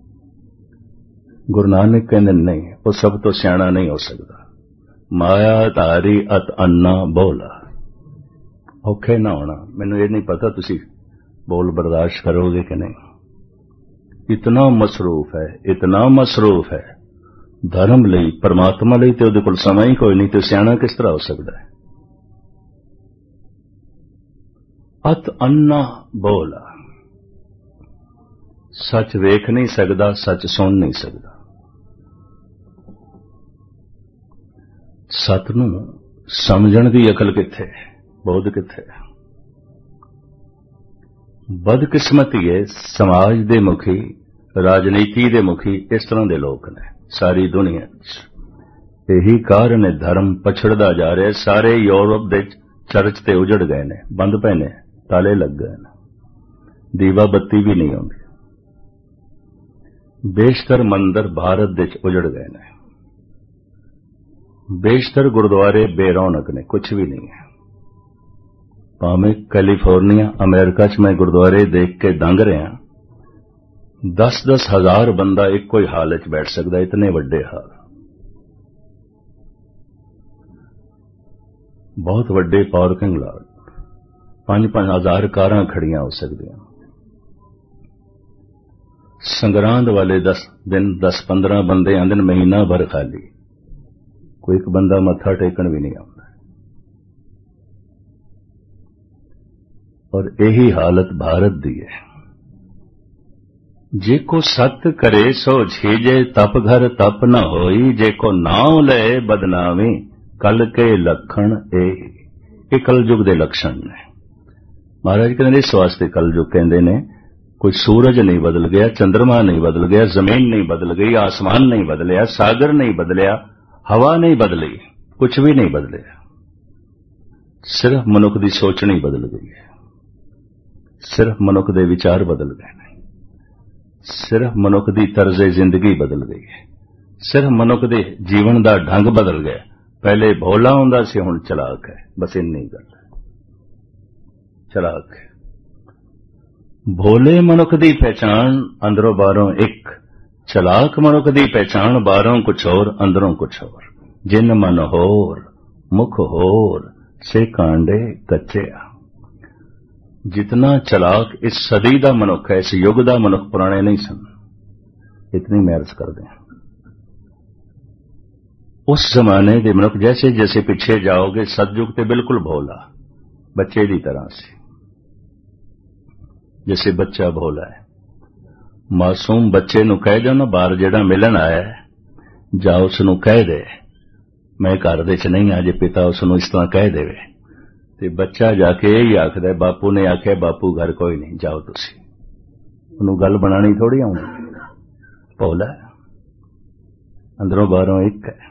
ਗੁਰੂ ਨਾਨਕ ਕਹਿੰਦੇ ਨਹੀਂ, ਉਹ ਸਭ ਤੋਂ ਸਿਆਣਾ ਨਹੀਂ ਹੋ ਸਕਦਾ। ਮਾਇਆ ਧਾਰੀ ਅਤ ਅੰਨਾ ਬੋਲਾ। ਔਖੇ ਨਾ ਹੋਣਾ, ਮੈਨੂੰ ਇਹ ਨਹੀਂ ਪਤਾ ਤੁਸੀਂ ਬੋਲ ਬਰਦਾਸ਼ਤ ਕਰੋਗੇ ਕਿ ਨਹੀਂ। ਇਤਨਾ ਮਸਰੂਫ ਹੈ, ਇਤਨਾ ਮਸਰੂਫ ਹੈ ਧਰਮ ਲਈ, ਪਰਮਾਤਮਾ ਲਈ, ਤੇ ਉਹਦੇ ਕੋਲ ਸਮਾਂ ਹੀ ਕੋਈ ਨਹੀਂ, ਤੇ ਸਿਆਣਾ ਕਿਸ ਤਰ੍ਹਾਂ ਹੋ ਸਕਦਾ ਹੈ। ਅਤ ਅੰਨਾ ਬੋਲਾ, ਸੱਚ ਵੇਖ ਨਹੀਂ ਸਕਦਾ, ਸੱਚ ਸੁਣ ਨਹੀਂ ਸਕਦਾ। ਸੱਚ ਨੂੰ ਸਮਝਣ ਦੀ ਅਕਲ ਕਿੱਥੇ, ਬੋਧ ਕਿੱਥੇ। ਬਦਕਿਸਮਤੀ ਹੈ, ਸਮਾਜ ਦੇ ਮੁਖੀ, ਰਾਜਨੀਤੀ ਦੇ ਮੁਖੀ ਇਸ ਤਰ੍ਹਾਂ ਦੇ ਲੋਕ ਨੇ ਸਾਰੀ ਦੁਨੀਆ 'ਚ। ਇਹੀ ਕਾਰਨ ਹੈ ਧਰਮ ਪਛੜਦਾ ਜਾ ਰਿਹਾ। ਸਾਰੇ ਯੂਰਪ ਦੇ ਚਰਚ ਤੇ ਉਜੜ ਗਏ ਨੇ, ਬੰਦ ਪਏ ਨੇ, ਤਾਲੇ ਲੱਗ ਗਏ ਨੇ, ਦੀਵਾ ਬੱਤੀ ਵੀ ਨਹੀਂ ਆਉਂਦੀ। ਬੇਸ਼ਤਰ ਮੰਦਰ ਭਾਰਤ ਦੇ 'ਚ ਉਜੜ ਗਏ ਨੇ, ਬੇਸ਼ਤਰ ਗੁਰਦੁਆਰੇ ਬੇਰੌਣਕ ਨੇ, ਕੁਝ ਵੀ ਨਹੀਂ ਹੈ। ਭਾਵੇਂ ਕੈਲੀਫੋਰਨੀਆ ਅਮਰੀਕਾ 'ਚ ਮੈਂ ਗੁਰਦੁਆਰੇ ਦੇਖ ਕੇ ਦੰਗ ਰਿਹਾ, 10-10 ਹਜ਼ਾਰ ਬੰਦਾ ਇੱਕੋ ਹੀ ਹਾਲ 'ਚ ਬੈਠ ਸਕਦਾ, ਇਤਨੇ ਵੱਡੇ ਹਾਲ, ਬਹੁਤ ਵੱਡੇ ਪਾਰਕਿੰਗ ਲਾਟ, 5-5 ਹਜ਼ਾਰ ਕਾਰਾਂ ਖੜੀਆਂ ਹੋ ਸਕਦੀਆਂ। ਸੰਗਰਾਂਦ ਵਾਲੇ 10 ਦਿਨ 10-15 ਬੰਦੇ ਆਉਂਦੇ ਨੇ, ਮਹੀਨਾ ਭਰ ਖਾਲੀ, ਕੋਈ ਇੱਕ ਬੰਦਾ ਮੱਥਾ ਟੇਕਣ ਵੀ ਨਹੀਂ ਆਉਂਦਾ। ਔਰ ਇਹੀ ਹਾਲਤ ਭਾਰਤ ਦੀ ਹੈ। ਜੇ ਕੋ ਸਤ ਕਰੇ ਸੋ ਛੇਜੇ, ਤਪ ਘਰ ਤਪ ਨ ਹੋਈ। ਜੇ ਕੋ ਨਾਉ ਲਏ ਬਦਨਾਮੀ, ਕਲ ਕੇ ਲਖਣ ਇਹ ਕਲਯੁਗ ਦੇ ਲੱਛਣ ਨੇ। ਮਹਾਰਾਜ ਕਹਿੰਦੇ ਇਸ ਵਾਸਤੇ ਕਲਯੁਗ ਕਹਿੰਦੇ ਨੇ, ਕੋਈ ਸੂਰਜ ਨਹੀਂ ਬਦਲ ਗਿਆ, ਚੰਦਰਮਾ ਨਹੀਂ ਬਦਲ ਗਿਆ, ਜ਼ਮੀਨ ਨਹੀਂ ਬਦਲ ਗਈ, ਆਸਮਾਨ ਨਹੀਂ ਬਦਲਿਆ, ਸਾਗਰ ਨਹੀਂ ਬਦਲਿਆ, ਹਵਾ ਨਹੀਂ ਬਦਲੀ, ਕੁਝ ਵੀ ਨਹੀਂ ਬਦਲਿਆ। ਸਿਰਫ ਮਨੁੱਖ ਦੀ ਸੋਚ ਨਹੀਂ ਬਦਲ ਗਈ ਹੈ, ਸਿਰਫ ਮਨੁੱਖ ਦੇ ਵਿਚਾਰ ਬਦਲ ਗਏ ਨੇ, ਸਿਰਫ ਮਨੁੱਖ ਦੀ ਤਰਜ਼ ਜ਼ਿੰਦਗੀ ਬਦਲ ਗਈ ਹੈ, ਸਿਰਫ ਮਨੁੱਖ ਦੇ ਜੀਵਨ ਦਾ ਢੰਗ ਬਦਲ ਗਿਆ। ਪਹਿਲੇ ਭੋਲਾ ਹੁੰਦਾ ਸੀ, ਹੁਣ ਚਲਾਕ ਹੈ, ਬਸ ਇੰਨੀ ਗੱਲ ਹੈ, ਚਲਾਕ ਹੈ। ਭੋਲੇ ਮਨੁੱਖ ਦੀ ਪਹਿਚਾਣ ਅੰਦਰੋਂ ਬਾਹਰੋਂ ਇੱਕ, ਚਲਾਕ ਮਨੁੱਖ ਦੀ ਪਹਿਚਾਣ ਬਾਹਰੋਂ ਕੁਛ ਹੋਰ, ਅੰਦਰੋਂ ਕੁਛ ਹੋਰ। ਜਿਨ ਮਨ ਹੋਰ मुख होर से कांडे कच्चे। जितना चलाक इस सदी का मनुख है, इस युग का मनुख पुराने नहीं सन। इतनी मैं अर्ज कर दें, उस जमाने के मनुख जैसे जैसे पीछे जाओगे सतयुग ते बिल्कुल भोला, बच्चे की तरह से, जैसे बच्चा भोला है। मासूम बच्चे नूं कह दो ना बाहर जेड़ा मिलन आया है, जा उसनूं कह दे मैं घर दे च नहीं आ, जे पिता उसनूं इस तरह कह देवे ते बच्चा जाके यही आखदा है, बापू ने आख्या बापू घर कोई नहीं, जाओ तुसी। उन्होंने गल बनानी थोड़ी आउंदी, भोला अंदरों बाहरों एक है।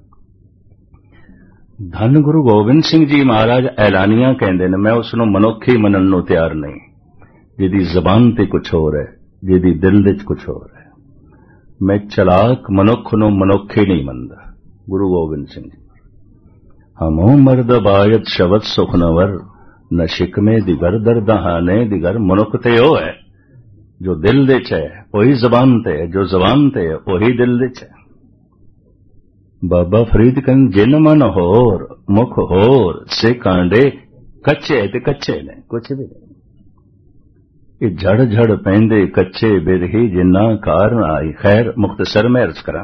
धन गुरु गोबिंद सिंह जी महाराज ऐलानिया कहंदे ने, मैं उसनूं मनुख ही मनन नूं तैयार नहीं, जिहदी जबान ते कुछ होर है, जिहदी दिल विच कुछ होर है। मैं चलाक मनुख नूं मनुख ही नहीं मनदा। गुरु गोबिंद सिंह जी, हमों मर्द बायत शबद सुखनवर, न शिकमे दिगर दरदहाने दिगर। मनुख ते ओ है जो दिल दे च है, वही जबान ते है, जो जबान ते है वही दिल दे च है। बाबा फरीद कहते जिन मन होर मुख होर से कांडे कच्चे ते कच्चे ने, कुछ भी नहीं। ये झड़ झड़ पैंदे कच्चे बिरही जिन्ना कार आई। खैर मुख्तसर में अर्ज करा,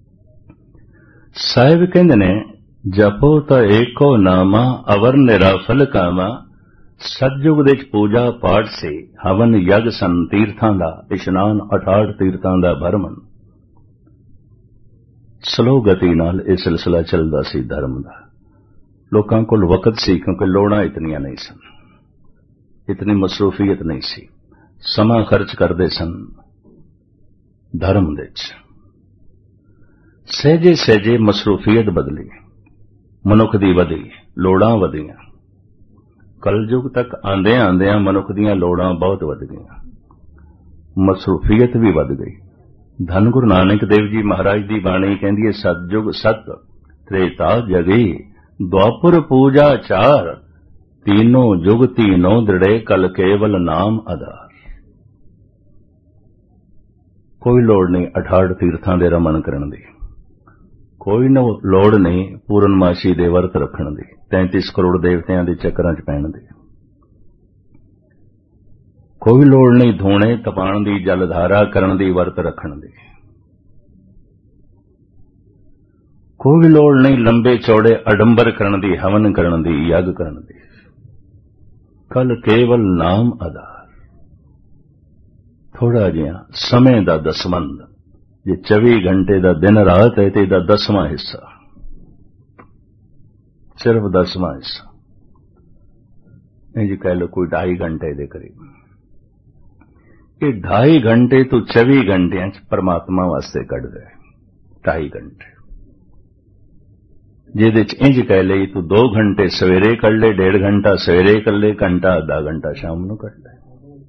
साहिब कहंदे ने जपो तो एको नामा अवर निराफल कामा। सतयुग दे पूजा पाठ से हवन यग सन तीर्थां दा इशनान, 68 तीर्थां दा भरमन। स्लो गति नाल यह सिलसिला चलदा सी धर्म दा। लोकां कोल वक्त सी क्योंकि लोड़ां इतनियां नहीं सन, इतनी मसरूफियत नहीं सी, समा खर्च करदे सन धर्म दे च। सहजे सहजे मसरूफियत बदली, मनुख दी वधी, लोड़ां वधियां। कलयुग तक आंदे आंदे मनुख दीयां लोड़ां बहुत वध गईयां, मसरूफियत भी वध गई। धन गुरु नानक देव जी महाराज दी बाणी कहंदी है, सतयुग सत त्रेता जगी, द्वापुर पूजा चार, तीनों जुग तीनों दृढ़े, कल केवल नाम आधार। कोई लोड़ नहीं 68 तीर्थां दे रमन करन दी, कोई लोड़ नहीं पूर्णमासी दे वर्त रखण दी, 33 करोड़ देवतियां दे चक्करां च पैण दी, कोई लोड़ नहीं धूणे तपाण दी, जलधारा करन दी, वर्त रखण दी, कोई लोड़ नहीं लंबे चौड़े अडंबर करन दी, हवन करन दी, यज्ञ करन दी। कल केवल नाम आधार। थोड़ा जिहा समय दा दसवंध, जे 24 घंटे दा दिन रात है तो 10वां हिस्सा, सिर्फ 10वां हिस्सा, जी कह लो कोई 2.5 घंटे दे करीब। ये 2.5 घंटे तो 24 घंटे परमात्मा वास्ते कढ़ दे, 2.5 घंटे। जिहदे च इंज कह ले तू 2 घंटे सवेरे कढ़ ले, 1.5 घंटा सवेरे कर ले, घंटा आधा घंटा शाम नूं कढ़ ले,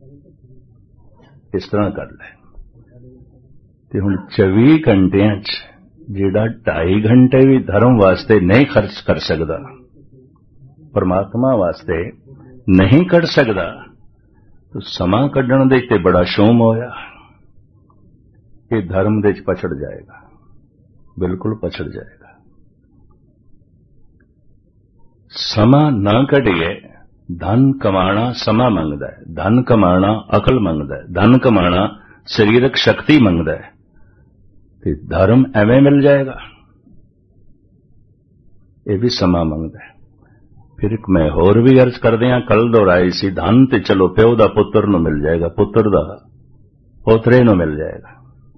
इस तरह कर ले। ते हुण 24 घंटियां च जिहड़ा 2.5 घंटे भी धर्म वास्ते नहीं खर्च कर सकदा, परमात्मा वास्ते नहीं कर सकदा, तो समा कढ़ण दे ते बड़ा शोम होया। ये धर्म दे च पछड़ जाएगा, बिल्कुल पछड़ जाएगा। समा ना कढ़िए, धन कमाना समा मंगदा है, धन कमाना अकल मंगदा है, धन कमाना शरीरक शक्ति मंगदा है, ते धर्म एवें मिल जाएगा, ये भी समा मंगदा है। फिर एक मैं होर भी अर्ज कर दिया, कल दोहराई सी, धन ते चलो प्यो दा पुत्र नूं मिल जाएगा, पुत्र दा पोतरे नूं मिल जाएगा,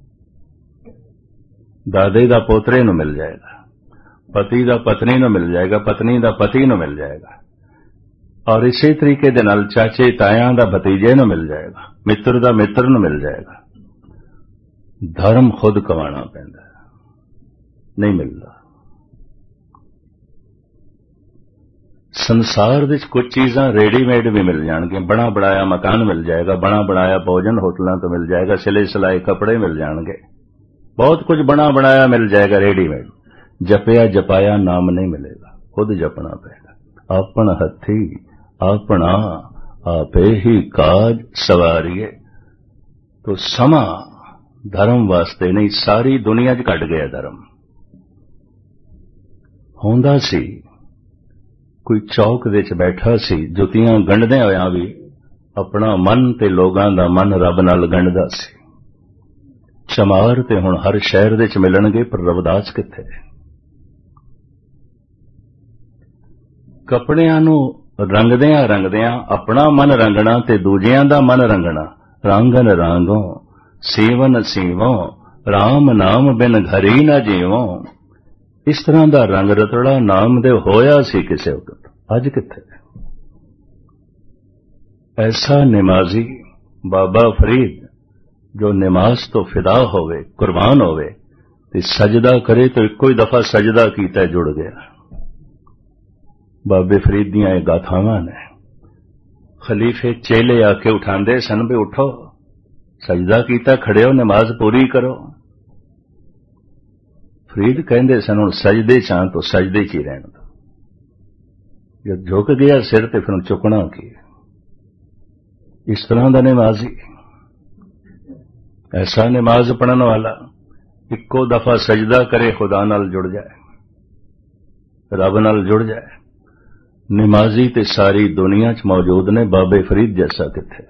दादे दा पोतरे नूं मिल जाएगा, पति दा पत्नी नूं मिल जाएगा, पत्नी दा पति नूं मिल जाएगा, और इसी तरीके दे नाल चाचे तायां दा भतीजे नूं मिल जाएगा, मित्र दा मित्र नूं मिल जाएगा। धर्म खुद कमाना पैंदा है, नहीं मिलता। संसार विच कुछ चीज़ां रेडीमेड भी मिल जाणगियां, बना बनाया मकान मिल जाएगा, बना बनाया भोजन होटलों तो मिल जाएगा, सिले सिलाए कपड़े मिल जाएंगे, बहुत कुछ बना बनाया मिल जाएगा रेडीमेड। जपया जपाया नाम नहीं मिलेगा, खुद जपना पड़ेगा। अपन हथी अपना आपे ही काज सवारिए। तो समा धर्म वास्ते नहीं, सारी दुनिया च घट गया धर्म। होंदा सी कोई चौक दे च बैठा सी, जुतियां गंढदे होया भी अपना मन ते लोगां दा मन रब नाल गंढदा सी। चमार ते हुण हर शहर दे च मिलणगे, पर रविदास कित्थे? कपड़ियां नूं रंगदियां रंगदियां अपना मन रंगना ते दूजियां दा मन रंगना। रांगन रांगो सीवन सीवों, राम नाम बिन घरी न जीवों। इस तरह दा रंग रतड़ा नामदेव होया सी किसे वक्त, अज कित्थे? ऐसा निमाजी बाबा फरीद जो नमाज तो फिदा होवे, कुर्बान होवे, ते सजदा करे तो इको ही दफा सजदा कीता जुड़ गया। बाबे फरीद दियां गाथावां ने। खलीफे चेले आके उठांदे सन भी उठो, सजदा कीता, खड़े हो, नमाज पूरी करो। फरीद कहंदे सन हुण सजदे चां तो सजदे च ही रहण दो, जब झुक गया सिर ते फिर चुकना की। इस तरह दा नमाजी, ऐसा नमाज पढ़न वाला इक्को दफा सजदा करे खुदा नाल जुड़ जाए, रब नाल जुड़ जाए। नमाजी ते सारी दुनिया च मौजूद ने, बाबे फरीद जैसा किथे?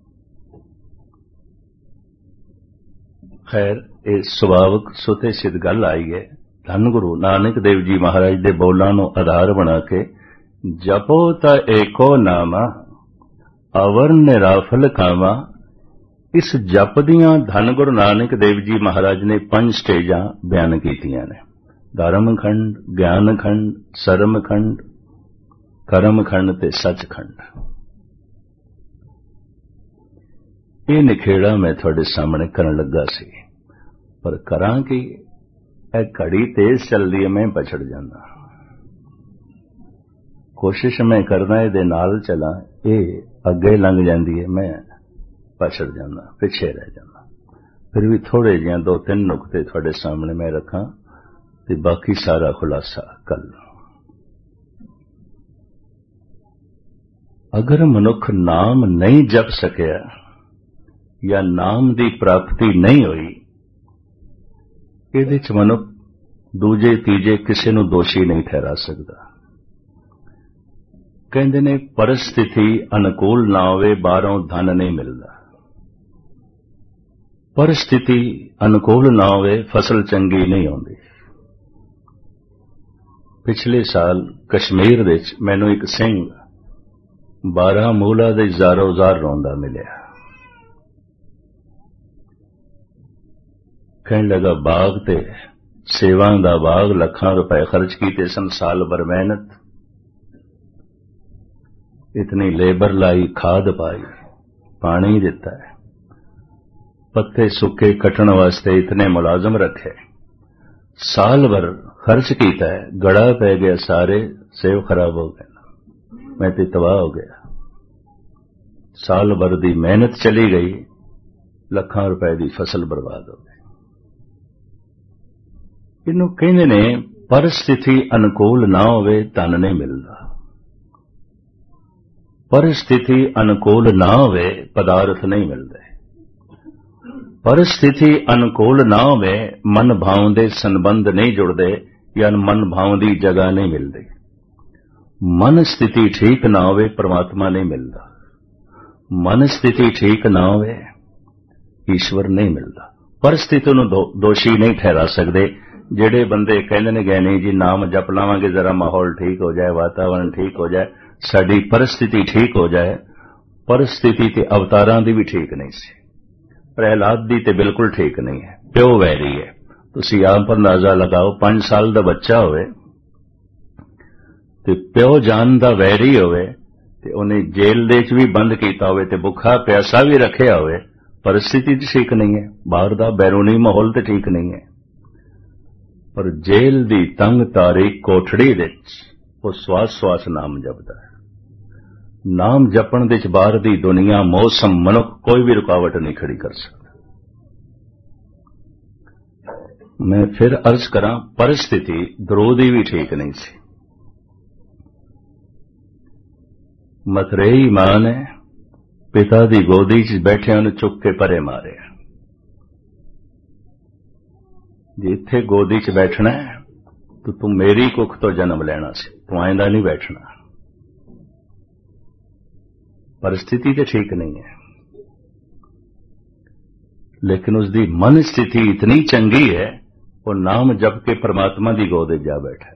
खैर, ये सुभावक सुते सिद्ध गल आई है। धन गुरु नानक देव जी महाराज दे बोलां नूं आधार बना के, जपो ता एको नामा अवर निराफल कामा। इस जप दियां धन गुरु नानक देव जी महाराज ने 5 स्टेजां बयान कीतियां ने। धर्म खंड, ज्ञान खंड, सरम खंड, करम खंड ते सच खंड। ये निखेड़ा मैं थोड़े सामने करन लगा सी, पर करां कि घड़ी तेज चलदी है, मैं पछड़ जाना। कोशिश मैं करना इहदे नाल चला, ये अगे लंघ जांदी है, मैं पछड़ जाना, पिछे रह जाना। फिर भी थोड़े जिहा 2-3 नुकते थोड़े सामने मैं रखा, ते बाकी सारा खुलासा कल। अगर मनुख नाम नहीं जप सकिया या नाम दी प्राप्ति नहीं हुई, इहदे च मनुख दूजे तीजे किसी नूं दोषी नहीं ठहरा सकदा। कहंदे ने परिस्थिति अनुकूल ना होवे, बाहरों धन नहीं मिलदा। परिस्थिति अनुकूल ना होवे, फसल चंगी नहीं होंदी। पिछले साल कश्मीर दे च मैनूं एक सिंह 12 मूला दे ਜ਼ਾਰੋ ਜ਼ਾਰ ਰੋਂਦਾ मिलिया। कहने लगा बाग ते सेवा दा बाग, लखां रुपए खर्च कीते सन, साल भर मेहनत, इतनी लेबर लाई, खाद पाई, पानी दिता है, पत्ते सुके कटण वास्ते इतने मुलाजम रखे, साल भर खर्च कीता है, गड़ा पै गया, सारे सेब खराब हो गए, मैं तो तबाह हो गया। साल भर दी मेहनत चली गई, लखां रुपए दी फसल बर्बाद हो गई। इनू कहंदे ने परिस्थिति अनुकूल ना होवे, धन नहीं मिलदा। परिस्थिति अनुकूल ना होवे, पदार्थ नहीं मिलदे। परिस्थिति अनुकूल ना होवे, मन भावंदे संबंध नहीं जुड़दे, या मन भावंदी जगह नहीं मिलदी। मन स्थिति ठीक ना होवे, परमात्मा नहीं मिलदा। मन स्थिति ठीक ना होवे, ईश्वर नहीं मिलदा। परिस्थिति नूं दोषी नहीं ठहरा सकदे। ਜਿਹੜੇ ਬੰਦੇ ਕਹਿੰਦੇ ਨੇ ਗਏ ਨਹੀਂ ਜੀ ਨਾਮ ਜਪ ਲਾਵਾਂਗੇ ਜ਼ਰਾ ਮਾਹੌਲ ਠੀਕ ਹੋ ਜਾਏ, ਵਾਤਾਵਰਣ ਠੀਕ ਹੋ ਜਾਏ, ਸਾਡੀ परिस्थिति ठीक हो जाए। परिस्थिति ਤੇ ਅਵਤਾਰਾਂ ਦੀ ਵੀ ਠੀਕ ਨਹੀਂ ਸੀ, ਪ੍ਰਹਿਲਾਦ ਦੀ ਤੇ ਬਿਲਕੁਲ ਠੀਕ ਨਹੀਂ ਹੈ। ਪਿਓ ਵੈਰੀ ਹੈ। ਤੁਸੀਂ ਆਪ ਅੰਦਾਜ਼ਾ ਲਗਾਓ, 5 ਸਾਲ ਦਾ ਬੱਚਾ ਹੋਵੇ ਤੇ ਪਿਓ ਜਾਨ ਦਾ ਵੈਰੀ ਹੋਵੇ, ਤੇ ਉਹਨੇ ਜੇਲ੍ਹ ਦੇ ਚ ਵੀ ਬੰਦ ਕੀਤਾ ਹੋਵੇ ਤੇ ਭੁੱਖਾ ਪਿਆਸਾ ਵੀ ਰੱਖਿਆ ਹੋਵੇ, परिस्थिति ठीक नहीं है। ਬਾਹਰ ਦਾ ਬੈਰੂਨੀ ਮਾਹੌਲ ਤੇ ਠੀਕ नहीं है। पर जेल दी तंग तारीख कोठड़ी विच वो स्वास स्वास नाम जपदा है। नाम जपण दे बाहर दी दुनिया, मौसम, मनुख कोई भी रुकावट नहीं खड़ी कर सकता। मैं फिर अर्ज करा, परिस्थिति दरोदी भी ठीक नहीं सी। मतरेई मां ने पिता दी गोदी च बैठिया नूं चुक के परे मारे। जिथे गोदी च बैठना है तो तू मेरी कुख तो जन्म लेना सी, तू आइंदा नहीं बैठना। परिस्थिति तो ठीक नहीं है, लेकिन उसकी मन स्थिति इतनी चंगी है, वो नाम जप के परमात्मा की गोद जा बैठा,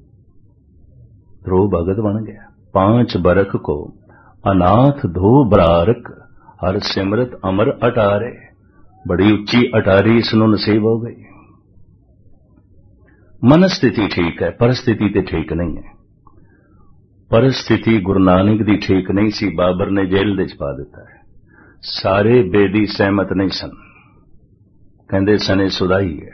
ध्रुव भगत बन गया। 5 बरख को अनाथ धो बरारक, हर सिमरत अमर अटारे। बड़ी उच्ची अटारी इसनों नसीब हो गई। मन स्थिति ठीक है, परिस्थिति तो ठीक नहीं है। परिस्थिति गुरु नानक दी ठीक नहीं सी, बाबर ने जेल दे पा दिता है। सारे बेदी सहमत नहीं सन, कहंदे सने सुधाई है,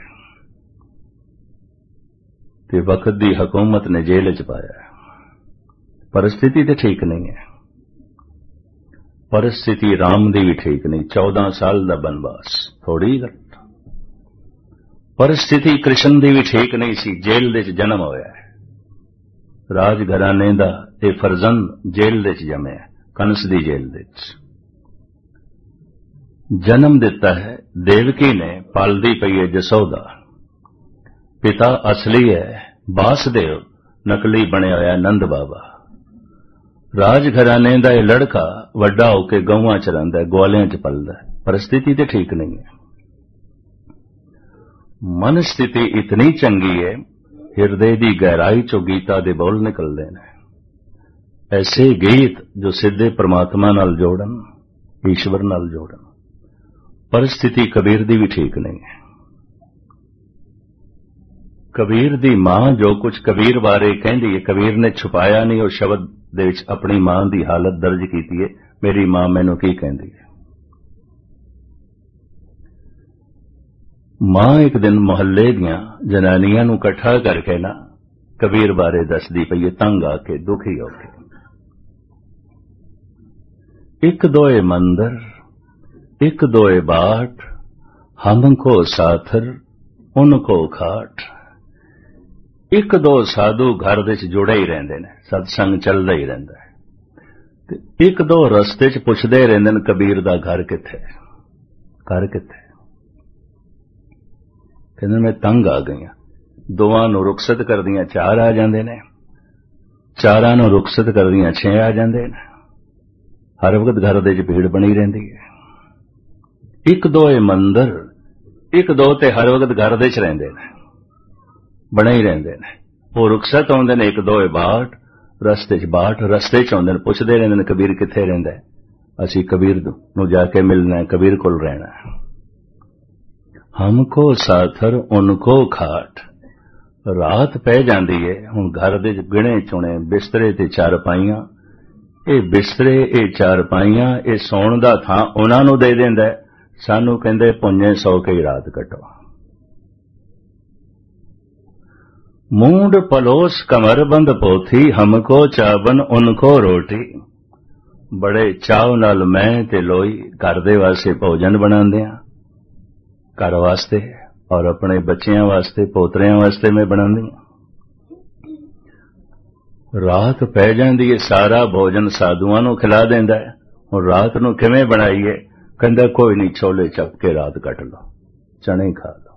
ते वक्त दी हुकूमत ने जेल च पाया। परिस्थिति तो ठीक नहीं है। परिस्थिति राम दी भी ठीक नहीं, 14 साल दा बनवास थोड़ी गल। परिस्थिति कृष्ण दी भी ठीक नहीं सी, जेल दे च जन्म होया है। राज घराने दा ये फरजंद जेल दे च जमे, कंस दी जेल दे च जन्म दिता है। देवकी ने पालदी पई है जसोदा। पिता असली है बासदेव, नकली बने होया नंद बाबा। राज घराने दा ये लड़का वड्डा होके गौवां च रहिंदा है, ग्वालियां च पलदा है। परिस्थिति तो ठीक नहीं है। मन स्थिति इतनी चंगी है, हिरदे दी गहराई चो गीता दे बोल निकलदे ने। ऐसे गीत जो सीधे परमात्मा नाल जोड़न, ईश्वर नाल जोड़न। परिस्थिति कबीर दी भी ठीक नहीं है। कबीर दी मां जो कुछ कबीर बारे कहंदी है, कबीर ने छुपाया नहीं, और शब्द दे विच अपनी मां दी हालत दर्ज कीती है। मेरी मां मैनू की कहंदी है। मां एक दिन मुहल्ले दियां जनानियां नू इकट्ठा करके ना कबीर बारे दसदी पई है, तंग आके दुखी होके। एक दोए मंदिर, एक दोए बाट, हमको साथर उनको खाट। एक दो साधु घर दे जुड़े ही रहंदे ने, सत्संग चलदा ही रहिंदा है। ते एक दो रस्ते च पुछदे रहिंदे ने, कबीर दा घर किथे, घर किथे। कहंदे मैं तंग आ गई हां। दोवां नूं रुखसत करदियां 4 आ जांदे ने, 4 नूं रुखसत करदियां 6 आ जांदे ने। हर वक्त घर दे च भीड़ बनी रहिंदी है। एक दो मंदिर, एक दो ते हर वक्त घर दे च रहिंदे ने, बने ही रहिंदे ने। वो रुखसत आउंदे ने, एक दो बाट, रस्ते च बाट, रस्ते च आउंदे ने, पुछदे रहिंदे ने कबीर किथे रहिंदा है। असीं कबीर नूं जाके मिलना है, कबीर कोल रहना है। हमको साथर उनको खाट। रात पै जांदी है, हुण घर दे गिणे चुणे बिस्तरे ते चारपाईयां। ये बिस्तरे, ये चारपाईयां, ये सौण दा थां उहनां नूं दे दिंदा है। सानू कहंदे पुंजे सौ के ही रात कटो। मूंड पलोस कमर बंद पोथी, हमको चावन उनको रोटी। बड़े चाव नाल मैं ते लोई घर दे वास्ते भोजन बनांदे हां, घर वास्ते और अपने बच्चियां वास्ते, पोतरियां वास्ते मैं बनांदी हां। रात पै जांदी है, सारा भोजन साधुआं नूं खिला दिंदा है। हुण रात नूं किवें बनाईए? कहंदा कोई नहीं, छोले चप के रात कट लो, चने खा लो।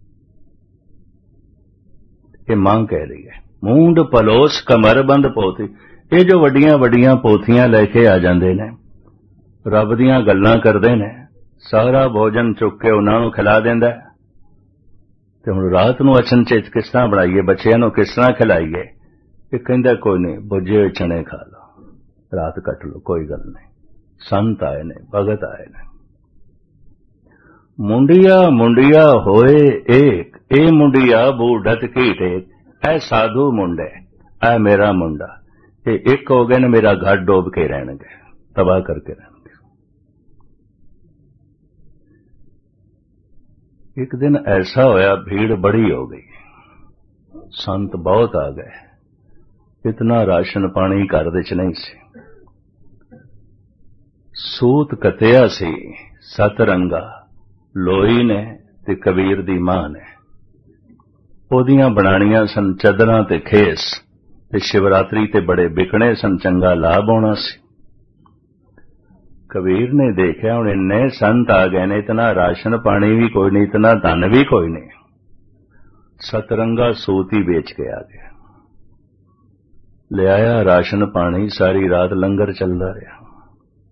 ये मां कह रही है। मूंड पलोस कमर बंद पोथी। ये जो वड्डियां वड्डियां पोथियां लेके आ जांदे ने, रब दीयां गल्लां करदे ने, सारा भोजन चुक के उन्हां नूं खिला दिंदा है। ते हुण रात नूं अचनचेत किस तरह बनाईए, बच्चिआं नूं किस तरह खिलाईए? ये कहंदा कोई नहीं, भुजे होए चने खा लो, रात कट लो, कोई गल नहीं। संत आए ने, भगत आए ने। मुंडिया मुंडिया होए एक, ए मुंडिया बूढ़त की टेक। ऐ साधु मुंडे, ऐ मेरा मुंडा, ये एक हो गए ने, मेरा घर डोब के रहणगे, तबाह करके रहणगे। एक दिन ऐसा होया, भीड़ बड़ी हो गई, संत बहुत आ गए। इतना राशन पानी घर दे च नहीं सी। सूत कतिया सी, सतरंगा लोई ने ते कबीर दी मां ने ओदियां बनाणियां सन चदरां ते खेस, ते शिवरात्रि ते बड़े बिकने सन, चंगा लाभ होना सी। कबीर ने देखा हुण इन्ने संत आ गए ने, इतना राशन पानी भी कोई नहीं, इतना धन भी कोई नहीं। सतरंगा सूत ही बेच के आ गया, ले आया राशन पानी, सारी रात लंगर चलता रहा।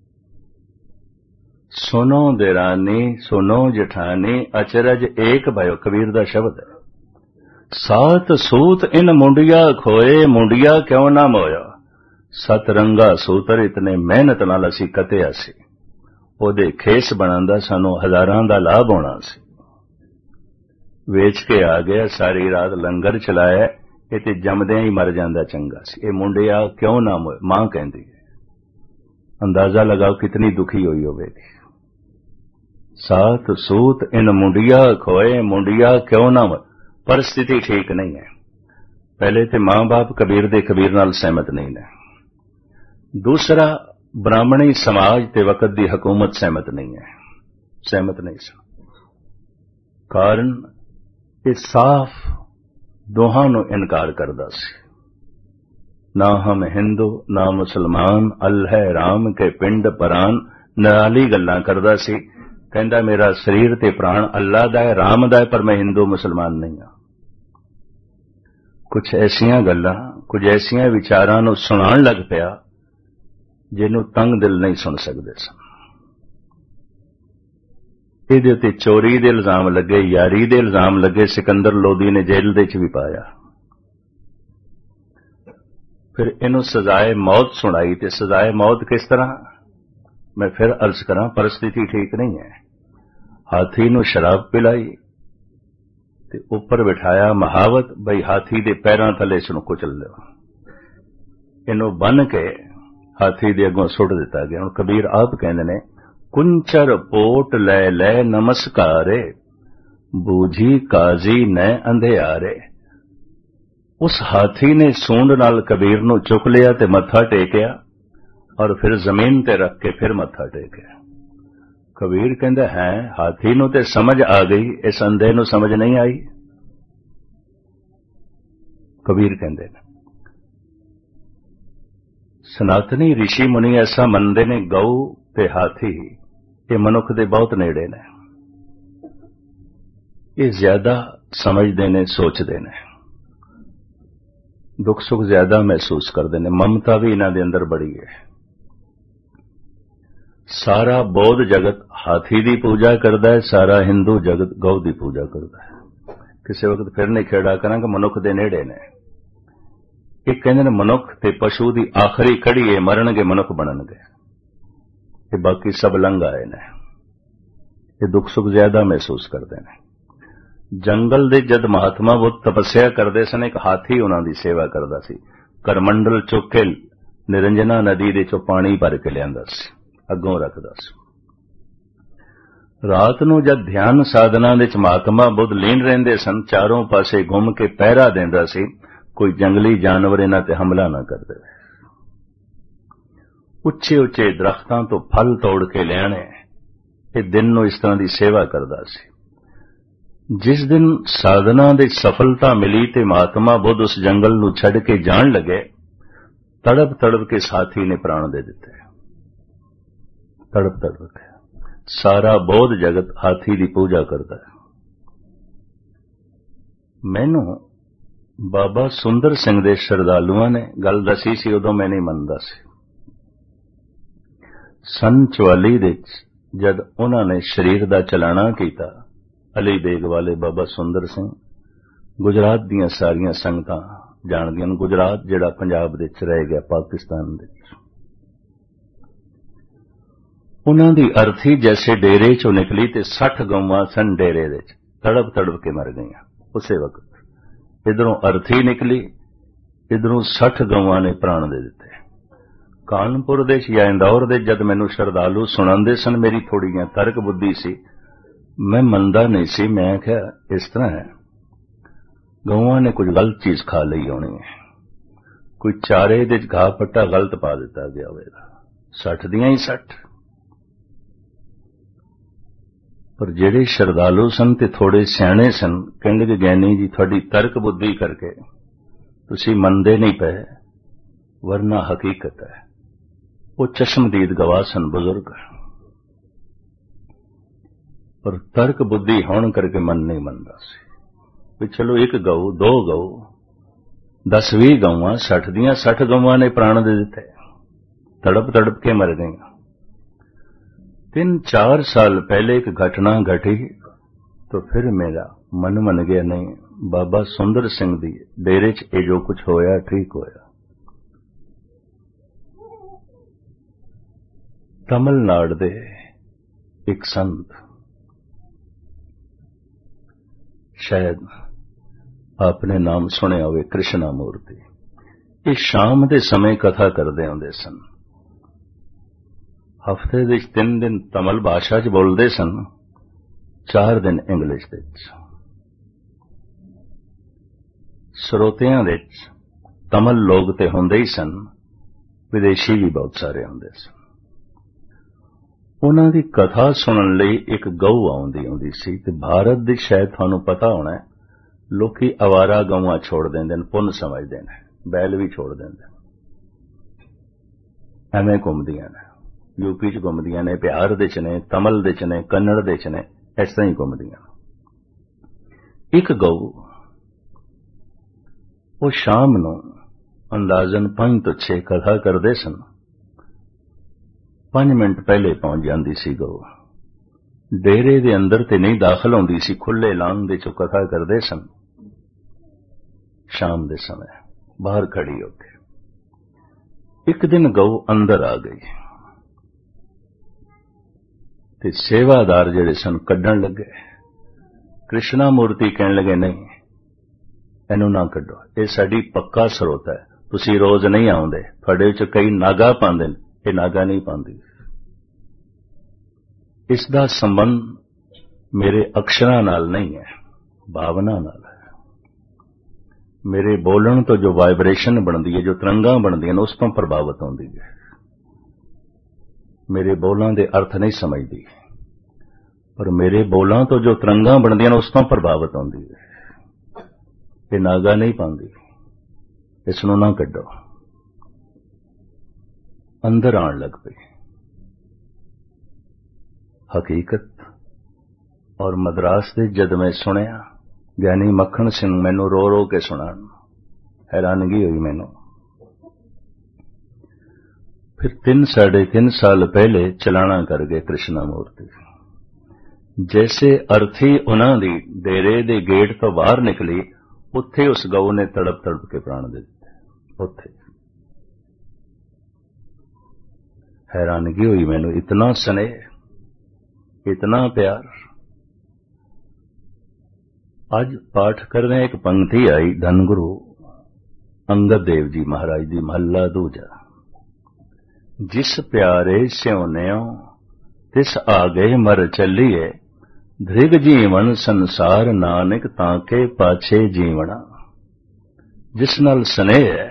सुनो देरानी सुनो जठानी अचरज एक भयो, कबीर दा शब्द है। सात सूत इन मुंडिया खोए, मुंडिया क्यों ना मोया। सतरंगा सूतर इतने मेहनत नाल असी कतिया सी, ओदे खेस बनन दा सानू हजारां दा लाभ होना सी। वेच के आ गया, सारी रात लंगर चलाया, ये ते जमदे ही मर जांदा चंगा सी। ये मुंडिया क्यों ना मोए, मां कहंदी है। अंदाजा लगाओ कितनी दुखी हुई होवेगी। सात सूत इन मुंडिया खोए, मुंडिया क्यों ना मोए। परिस्थिति ठीक नहीं है। पहले तो मां बाप कबीर दे कबीर नाल सहमत नहीं ने। दूसरा, ब्राह्मणी समाज ते वक्त दी हुकूमत सहमत नहीं है, सहमत नहीं सी। कारण ये साफ दोहां नूं इनकार करदा सी। ना हम हिंदू ना मुसलमान, अल्लाह राम के पिंड परान, नाली गल्लां करदा सी। कहंदा मेरा शरीर ते प्राण अल्लाह दा है, राम दा है, पर मैं हिंदू मुसलमान नहीं हां। कुछ ऐसियां गल्लां, कुछ ऐसियां विचारां नूं सुणाण लग पिया जिन्हों तंग दिल नहीं सुन सकते सन। इहदे ते चोरी दे इल्जाम लगे, यारी दे इल्जाम लगे। सिकंदर लोधी ने जेल दे च भी पाया। फिर इनू सजाए मौत सुनाई। ते सजाए मौत किस तरह, मैं फिर अर्ज करा, परिस्थिति ठीक नहीं है। हाथी नू शराब पिलाई ते उपर बिठाया महावत, बई हाथी दे पैरां थले इसनू कुचल लो। इनू बन के हाथी दे अगों सुट दिता गया। हुण कबीर आप कहंदे ने, कुंचर पोट लै लै नमस्कारे, बूझी काजी न अंधेयारे। उस हाथी ने सूंड नाल कबीर नू चुक लिया ते मत्था टेकिया, और फिर जमीन ते रख के फिर मत्था टेकिया। कबीर कहंदा है, हाथी नू ते समझ आ गई, इस अंधे नू समझ नहीं आई। कबीर कहंदे ने, सनातनी ऋषि मुनि ऐसा मनदे ने, गऊ ते हाथी ये मनुख दे बहुत नेड़े ने। ये ज्यादा समझदे ने, सोचदे ने, दुख सुख ज्यादा महसूस करते हैं। ममता भी इन्हां दे अंदर बड़ी है। सारा बौद्ध जगत हाथी की पूजा करता है, सारा हिंदू जगत गौ की पूजा करता है। किसी वक्त फिर नहीं खेड़ा करांगा, मनुख दे नेड़े ने। एक कहते हैं मनुख ते पशु की आखिरी कड़ी है, मरनगे मनुख बननगे, ये बाकी सब लंघ आए ने। ये दुख सुख ज्यादा महसूस करते हैं। जंगल दे जद महात्मा बुद्ध तपस्या करते सन, एक हाथी उन्हां दी सेवा करदा सी। करमंडल चुक के निरंजना नदी दे चों पानी भर के लियांदा सी, अगों रखदा सी। रात नूं जद ध्यान साधना दे च महात्मा बुद्ध लीन रहिंदे सन, चारों पासे घुम के पहरा देंदा सी, कोई जंगली जानवर इन्हां ते हमला ना कर दे। उच्चे उच्चे दरख्तां तो फल तोड़ के लियाने, ये दिन नूं इस तरह दी सेवा करदा सी। जिस दिन साधना दे सफलता मिली ते महात्मा बुद्ध उस जंगल नूं छड़ के जान लगे, तड़प तड़प के साथी ने प्राण दे दिते। तड़प तड़प के सारा बौद्ध जगत हाथी की पूजा करता है। मैनू बाबा सुंदर सिंह दे श्रद्धालुआं ने गल दसी सी, उदों मैं नहीं मनदा सी। सन 44 दे जद उन्होंने शरीर दा चलाना कीता, अली बेग वाले बाबा सुंदर सिंह, गुजरात दियां सारियां संगतां जाणदियां। गुजरात जिहड़ा पंजाब दे च रह गया, पाकिस्तान दे उन्हां दी अर्थी जैसे डेरे चों निकली ते 60 गौवां सन डेरे दे च, तड़प तड़प के मर गईयां। उसे वक्त इधरों अर्थी निकली, इधरों 60 गौवां ने प्राण दे दिते। कानपुर दे या इंदौर दे जद मैनू श्रद्धालु सुणांदे सन, मेरी थोड़ी जी तर्क बुद्धि सी, मैं मनदा नहीं सी। मैं क्या इस तरह है, गौवां ने कुछ गलत चीज खा ली होनी है, कोई चारे दे घाह पट्टा गलत पा दिता गया होगा। 60 दियां ही 60। पर जेड़े श्रद्धालु सन ते थोड़े सियाणे सन, कहंदे कि ज्ञानी जी थोड़ी तर्क बुद्धि करके तुसी मनदे नहीं पे, वरना हकीकत है। वो चश्मदीद गवाह सन, बुजुर्ग, पर तर्क बुद्धि होने करके मन नहीं मनदा सी। भी चलो एक गऊ, 2 गऊ, 10-20 गौवां, 60 दियां 60 गौवां ने प्राण दे दिते, तड़प तड़प के मर गई। 3-4 साल पहले एक घटना घटी तो फिर मेरा मन मन गया, नहीं बाबा सुंदर सिंह दी डेरे च ये जो कुछ होया ठीक होया। तमिलनाडु दे एक संत, शायद आपने नाम सुने होवे, कृष्णा मूर्ति, ये शाम दे समय कथा करदे हुंदे सन। हफ्ते दे 3 दिन तमिल भाषा च बोलदे सन, 4 दिन इंग्लिश दे। ਸਰੋਤਿਆਂ ਵਿੱਚ तमिल लोग ते हुंदे ही सन, विदेशी भी बहुत सारे हुंदे सन। उन्हां दी कथा सुनन लई एक गऊ आउंदी हुंदी सी ते भारत दी शायद तुहानूं पता होना है, लोकी आवारा गऊआं छोड़ देंदे ने, पुन्न समझदे ने, बैल भी छोड़ देंदे, एवें घुमदियां ने, यूपी च घुमदियां ने, बिहार दे च ने, तमिल दे च ने, कन्नड़ दे च ने, इस तरह ही घुमदियां। एक गऊ वो शाम नूं अंदाजन 5 ਤੋਂ 6 कथा करदे सन, 5 मिनट पहले पहुंच जांदी सी गऊ। डेरे दे अंदर ते नहीं दाखल होंदी सी, खुले लांग दे चो कथा करदे सन। शाम दे समय बाहर खड़ी होके एक दिन गऊ अंदर आ गई ते सेवादार जिहड़े सन कड्ढण लगे। कृष्णा मूर्ति कहण लगे, नहीं इहनूं ना कड्ढो, ये साडी पक्का ਸਰੋਤਾ है, तुसीं रोज नहीं आउंदे, तुहाडे च कई नागा पांदे ने, ये नागा नहीं पांदी। इसदा संबंध मेरे अक्षरां नाल नहीं है, भावना नाल है। मेरे बोलण तो जो वाइब्रेशन बनदी है, जो तरंगां बनदियां ने, उस तो प्रभावित होंदी है। मेरे बोलां दे अर्थ नहीं समझदी, पर मेरे बोलां तो जो तरंगां बनदियां ने, उस तो प्रभावित होंदी है। ये नागा नहीं पांदी, इसनूं ना कड्डो। अंदर आण लग पई। हकीकत और मद्रास दे जद मैं सुनिया, ज्ञानी मक्खण सिंह मैनू रो रो के सुणान, हैरानगी हुई मैनू। फिर 3-3.5 साल पहले चलाना कर गए कृष्णा मूर्ति। जैसे अर्थी उन्हां दी डेरे दे गेट तो बाहर निकली, उत्थे उस गऊ ने तड़प तड़प के प्राण दे दिते। उत्थे हैरानगी हुई मैनू, इतना स्नेह, इतना प्यार। आज पाठ करने एक पंक्ति आई धनगुरु अंगद देव जी महाराज दी, महला दूजा। जिस प्यारे स्योन्यो तिस आगे मर चलिए, धृग जीवन संसार नानक ताके पाछे जीवना। जिस नाल स्नेह है,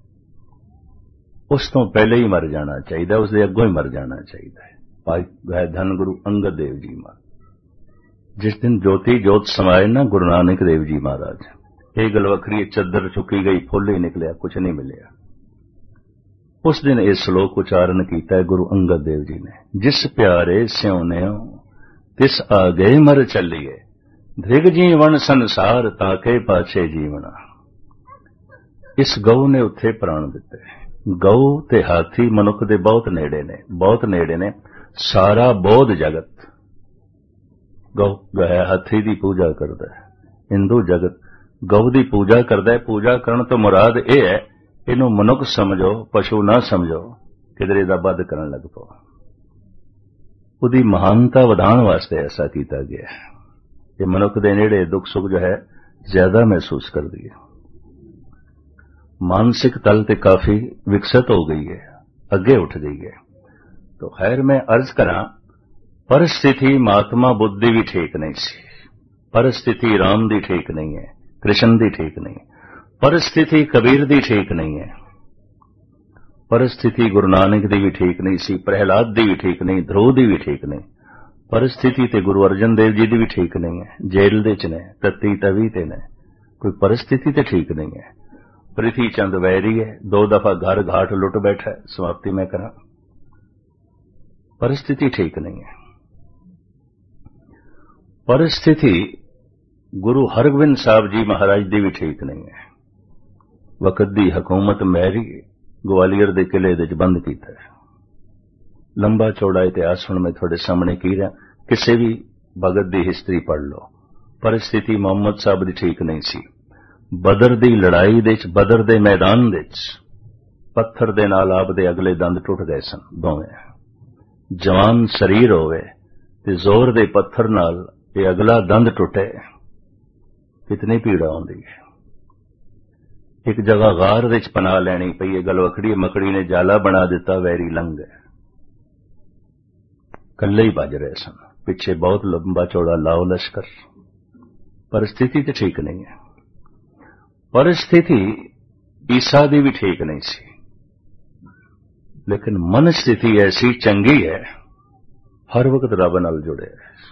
उस तो पहले ही मर जाना चाहिए, उसके अगों ही मर जाना चाहिए। भाई धन गुरु अंगद देव जी महाराज, जिस दिन ज्योति जोत समाये ना गुरु नानक देव जी महाराज, ये गल वखरी, चद्दर चुकी गई, फुल ही निकलिया, कुछ नहीं मिलिया। उस दिन ये श्लोक उच्चारण किया है गुरु अंगद देव जी ने, जिस प्यारे स्योन्यो तिस आगे मर चलिए, धृग जीवन संसार ताके पाछे जीवना। इस गऊ ने उत्थे प्राण दिते। गऊ ते हाथी मनुख दे बहुत नेड़े ने, बहुत नेड़े ने। सारा बौद्ध जगत गऊ गाय हाथी दी पूजा करदा है, हिंदू जगत गऊ दी पूजा करदा है। पूजा करन तो मुराद यह है, इनू मनुख समझो, पशु ना समझो, किधरे दा वध करन लग पो। उदी महानता वधाण वास्ते ऐसा किया गया है। ये मनुख दे नेड़े दुख सुख जो है ज्यादा महसूस कर दी है। मानसिक तल ते काफी विकसित हो गई है, अगे उठ गई है। तो खैर मैं अर्ज करा, परिस्थिति महात्मा बुद्ध दी भी ठीक नहीं सी, परिस्थिति राम दी ठीक नहीं है, कृष्ण दी ठीक नहीं है, परिस्थिति कबीर दी ठीक नहीं है, परिस्थिति गुरु नानक दी भी ठीक नहीं सी, प्रहलाद दी भी ठीक नहीं, ध्रुव दी भी ठीक नहीं, परिस्थिति ते गुरु अर्जन देव जी दी भी ठीक नहीं है। जेल दे च ने, तत्ती तवी ते ने, कोई परिस्थिति ते ठीक नहीं है। प्रीति चंद वैरी है, 2 दफा घर घाट लुट बैठा है। समाप्ति में करा, परिस्थिति ठीक नहीं है। परिस्थिति गुरु हरगोबिंद साहब जी महाराज दी भी ठीक नहीं है। वक्त दी हुकूमत मैरी ग्वालियर दे किले दे बंद कीता है। लंबा चौड़ा इतिहास हुण मैं तुहाडे सामने की रहा, किसी भी भगत की हिस्टरी पढ़ लो। परिस्थिति मुहम्मद साहब की ठीक नहीं सी। बदर की लड़ाई दे विच, बदर के मैदान दे विच पत्थर दे नाल आपदे अगले दंद टुट गए सन दोवें। जवान शरीर होवे ते जोर दे पत्थर नाल ये अगला दंद टुटे, कितनी पीड़ा आउंदी है। एक जगह गार दे विच पनाह लैनी पई, गलवखड़ी मकड़ी ने जाला बना दिता, वैरी लंघ गए, कल्ले ही भज रहे सन, पिछे बहुत लंबा चौड़ा लाओ लश्कर। परिस्थिति तो ठीक नहीं है। परिस्थिति ईसा दी भी ठीक नहीं सी, लेकिन मन स्थिति ऐसी चंगी है, हर वक्त रब नाल जुड़े।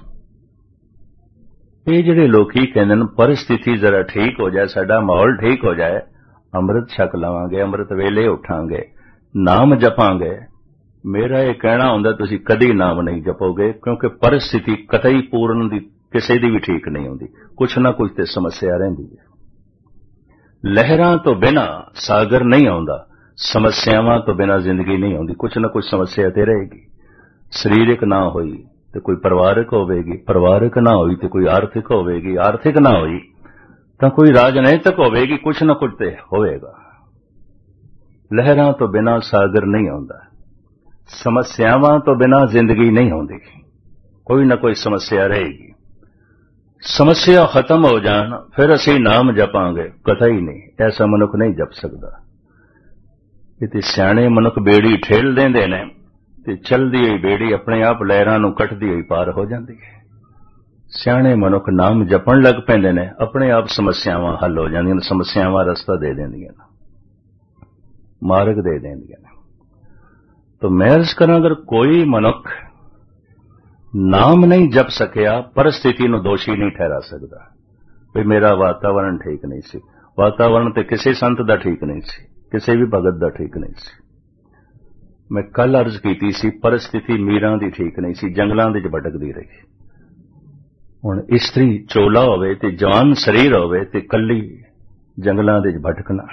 ये जिहड़े लोग कहंदे ने परिस्थिति जरा ठीक हो जाए, साडा माहौल ठीक हो जाए, अमृत छक लवांगे, अमृत वेले उठांगे, नाम जपांगे। मेरा यह कहना हुंदा तुसीं कदी नाम नहीं जपोगे, क्योंकि परिस्थिति कतई पूर्ण दी किसी दी भी ठीक नहीं होंदी, कुछ ना कुछ ते समस्या रहिंदी है। लहरां तो बिना सागर नहीं आउंदा, समस्यावां तो बिना जिंदगी नहीं आउंदी, कुछ ना कुछ समस्या ते रहेगी। सरीरक ना होई तो कोई परिवारक होवेगी, परिवारक ना होई तो कोई आर्थिक होवेगी, आर्थिक ना होई तो कोई राजनैतिक होवेगी, कुछ ना कुछ ते होवेगा। लहरां तो बिना सागर नहीं आउंदा, समस्यावां तो बिना जिंदगी नहीं होंदी, कोई ना कोई समस्या रहेगी। समस्या खत्म हो जान फिर असी नाम जपांगे, कतई नहीं, ऐसा मनुख नहीं जप सकदा। इते सियाणे मनुख बेड़ी ठेल देंदे ने ते चलदी हुई बेड़ी अपने आप लहरां नूं कटदी हुई पार हो जांदी है। सियाणे मनुख नाम जपण लग पैंदे ने, अपने आप समस्यावां हल हो जांदियां ने, समस्यावां रस्ता दे देंदियां ने, मार्ग दे देंदियां ने। तो मैं अर्ज करां, अगर कोई मनुख नाम नहीं जप सकिया, परिस्थिति नूं दोषी नहीं ठहरा सकदा भी मेरा वातावरण ठीक नहीं सी। वातावरण ते किसी संत दा ठीक नहीं सी, किसी भी भगत दा ठीक नहीं सी। मैं कल अर्ज कीती सी, परिस्थिति मीरां दी ठीक नहीं सी, जंगलां दे विच भटकदी रही। हुण इस्त्री चोला होवे ते जवान शरीर होवे ते कल्ली जंगलां दे विच भटकना।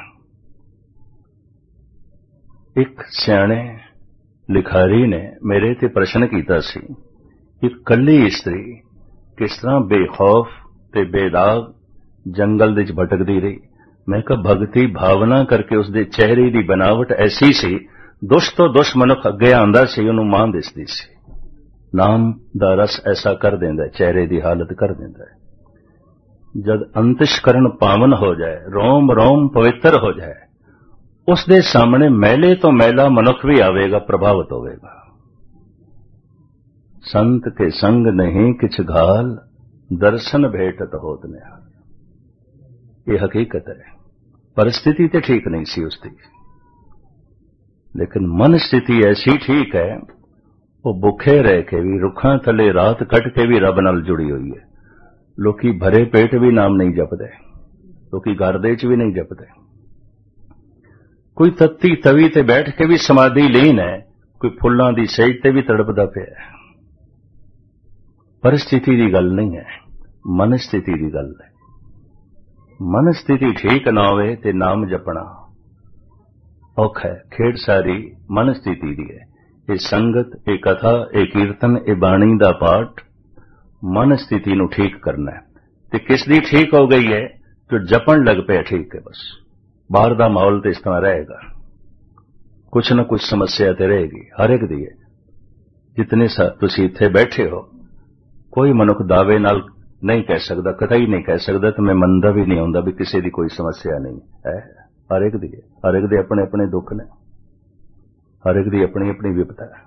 एक सियाणे लिखारी ने मेरे ते प्रश्न कीता सी कि कल्ली इस्त्री किस तरह बेखौफ ते बेदाग जंगल दे विच भटकदी रही। मैं कहा भगती भावना करके उसदे चेहरे दी बनावट ऐसी सी, दुष्ट तो दुष्ट मनुख अगे आंदा सी, उहनूं मां दिसदी सी। नाम दा रस ऐसा कर देंदा है, चेहरे दी हालत कर देंदा है। जद अंतश्करण पावन हो जाए, रोम रोम पवित्र हो जाए, उसदे सामने मैले तो मैला मनुख भी आवेगा, प्रभावित होवेगा। संत के संग नहीं किछ घाल, दर्शन भेटत होत निहाल। ये हकीकत है। परिस्थिति तो ठीक नहीं सी उसकी, लेकिन मन स्थिति ऐसी ठीक है, वो भुखे रह के भी, रुखां थले रात कट के भी रब नाल जुड़ी हुई है। लोकी भरे पेट भी नाम नहीं जपदे, लोकी घर दे च भी नहीं जपदे। कोई तत्ती तवी ते बैठ के भी समाधि लीन है, कोई फुल्लां दी सेज ते भी तड़पदा पिया है। परिस्थिति की गल नहीं है, मन स्थिति की गल है। मन स्थिति ठीक ना होवे ते नाम जपना औखा है। खेड़ सारी मन स्थिति दी है। ये संगत, ये कथा, ये कीर्तन, ये बाणी दा पाठ मन स्थिति नूं ठीक करना है। ते किस दी ठीक हो गई है? जो जपन लग पे ठीक है। बस बाहर दा माहौल तो इस तरह रहेगा, कुछ न कुछ समस्या तो रहेगी, हर एक दी है। जितने तुसीं इत्थे बैठे हो, कोई मनुख दावे नाल नहीं कह सकदा, कतई नहीं कह सकदा, तो मैं मनदा भी नहीं हुंदा भी किसी दी कोई समस्या नहीं है। हर एक दी है, हर एक दे अपने अपने दुख ने, हर एक दी अपनी अपनी विपता है,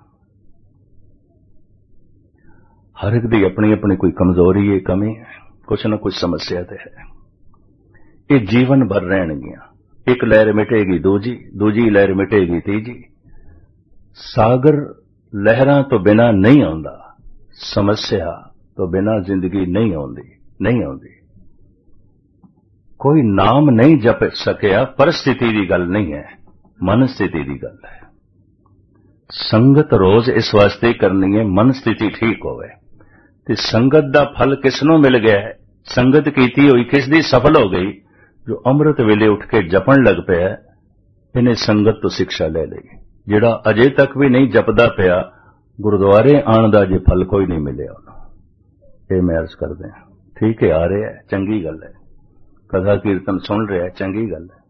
हर एक दी अपनी अपनी कोई कमजोरी है, कमी है, कुछ न कुछ समस्या तो है। ये जीवन भर रहणगियां। एक लहर मिटेगी दूजी, दूजी लहर मिटेगी तीजी। सागर लहरां तो बिना नहीं आउंदा, समस्या तो बिना जिंदगी नहीं आउंदी, नहीं आउंदी। कोई नाम नहीं जप सकिया, परिस्थिति की गल नहीं है, मन स्थिति की गल है। संगत रोज इस वास्ते करनी है, मन स्थिति ठीक होवे। ते संगत दा फल किसनों मिल गया है? संगत कीती हुई किस दी सफल हो गई? जो अमृत वेले उठ के जपन लग पिया, इन्हें संगत तो शिक्षा ले ली। जिहड़ा अजे तक भी नहीं जपदा पिया, गुरुद्वारे आण दा जे फल कोई नहीं मिलिया उन्होंने। ये मैं अर्ज करदे हां, ठीक है आ रहा है, चंगी गल है, कथा कीर्तन सुन रहा है, चंगी गल है,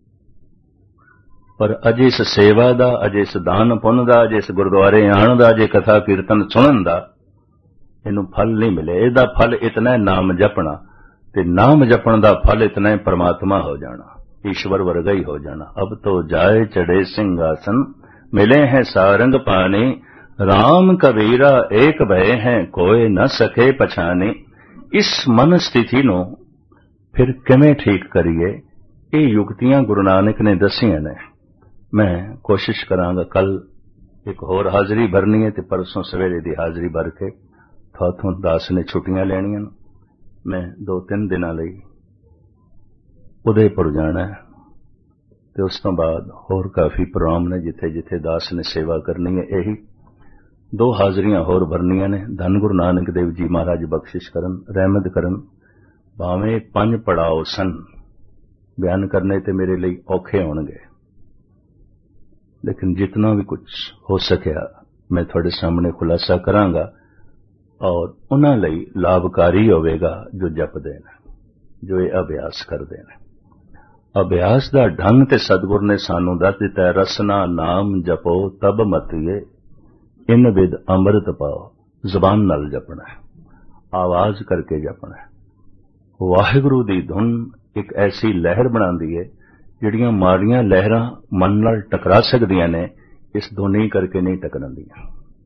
पर अजे इस सेवा दा, अजे इस दान पुन दा, अजे इस गुरुद्वारे आण दा, अजे कथा कीर्तन सुनन दा इनू फल नहीं मिले। इहदा फल इतना है नाम जपना, ते नाम जपण दा फल इतना है परमात्मा हो जाना, ईश्वर वर्गा ही हो जाना। अब तो जाए चढ़े सिंहासन, मिले हैं सारंग पाने, राम कबीरा एक भय हैं, कोई न सके पछाने। इस मन स्थिति नूं फिर किवें ठीक करिए, ये युक्तियां गुरु नानक ने दसियां ने। मैं कोशिश करांगा कल एक होर हाजरी भरनी है, ते परसों सवेरे दी हाजरी भर के थाथों दास ने छुट्टियां लैणियां। मैं 2-3 दिनां लई उदयपुर जाना है, ते उस तो बाद होर काफी प्रोग्राम ने जिथे जिथे दास ने सेवा करनी है। यही 2 हाजरियां होर भरनियां ने। धन गुरु नानक देव जी महाराज बख्शिश करन, रहमत करन। भावें 5 पड़ाव सन, बयान करने ते मेरे लिए औखे होणगे, लेकिन जितना भी कुछ हो सकिया मैं थोड़े सामने खुलासा करांगा और उन्हां लई लाभकारी होवेगा जो जपदे ने, जो ये अभ्यास करदे ने। अभ्यास दा ढंग ते सतगुर ने सानू दस दिता है, रसना नाम जपो तब मतिए, इन विद अमृत पाओ। जबान नाल जपना है, आवाज करके जपना है। वाहिगुरू दी धुन एक ऐसी लहर बनांदी है जिहड़ियां माड़ियां लहरां मन नाल टकरा सकदियां ने, इस धुनी करके नहीं टकरांदियां।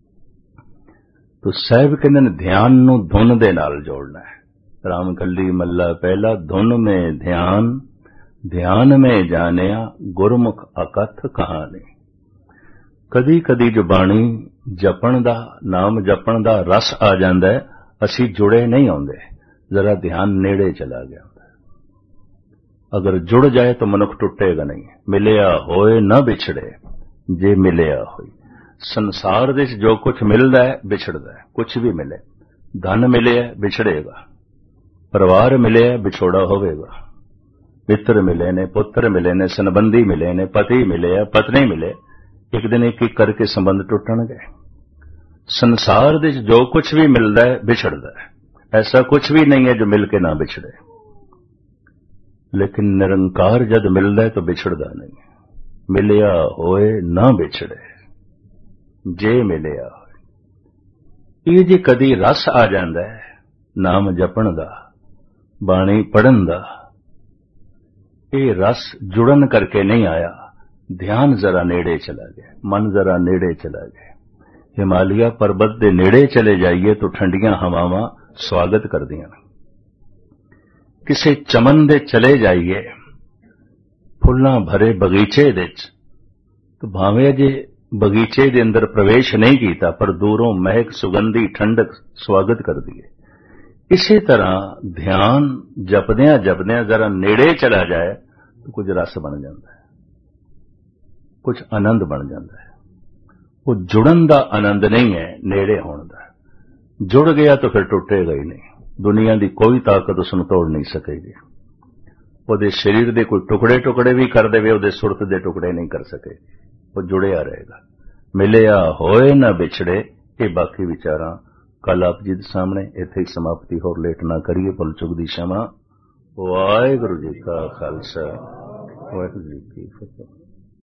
तो साहिब कहंदे ने ध्यान नूं धुन दे नाल जोड़ना है। राम कली मल्ला पहला, धुन में ध्यान, ध्यान में जानिया, गुरमुख अकथ कहानी। कदी कदी जो बाणी जपण दा, नाम जपण दा रस आ जांदा है, असी जुड़े नहीं आउंदे, जरा ध्यान नेड़े चला गया। अगर जुड़ जाए तो मनुख टुटेगा नहीं। मिलिया होए न बिछड़े, जे मिलिया होई। संसार दे जो कुछ मिलदा है बिछड़दा है, कुछ भी मिले, धन मिले बिछड़ेगा, परिवार मिले बिछोड़ा होवेगा, मित्र मिले ने, पुत्र मिले ने, संबंधी मिले ने, पति मिले पत्नी मिले, एक दिन एक एक करके संबंध टुटणगे। संसार दे जो कुछ भी मिलदा है बिछड़दा है, ऐसा कुछ भी नहीं है जो मिल के ना बिछड़े। लेकिन निरंकार जद मिलदा है तो बिछड़दा नहीं। मिलिया होए ना बिछड़े, जे मिलिया होए। ये जे कदी रस आ जांदा है नाम जपण दा, बाणी पढ़न दा, ये रस जुड़न करके नहीं आया। ध्यान जरा नेड़े चला गया, मन जरा नेड़े चला गया। हिमालय पर्वत दे नेड़े चले जाइए तो ठंडियां हवावां स्वागत करदियां। किसी चमन दे चले जाइए, फुल्लां भरे बगीचे दे तो भावें अजे बगीचे दे अंदर प्रवेश नहीं कीता, पर दूरों महक सुगंधी ठंडक स्वागत कर दिए। इसी तरह ध्यान जपदियां जपदियां जरा नेड़े चला जाए तो कुछ रस बन जाता है, कुछ आनंद बन जाता है। वो जुड़न दा आनंद नहीं है, नेड़े होने दा। जुड़ गया तो फिर टुटेगा ही नहीं। दुनिया की कोई ताकत उसनूं तोड़ नहीं सकेगी। वो शरीर के कोई टुकड़े टुकड़े भी कर देवे, वो सुरत के टुकड़े नहीं कर सकेगी। वो जुड़िया रहेगा। मिलिया होए न बिछड़े, ये बाकी विचारां कल आप जी दे सामने। इत्थे ही समाप्ति होर लेट ना करिए, भुल चुक दी क्षमा। वाहिगुरू जी का खालसा, वाहिगुरू जी की फतेह।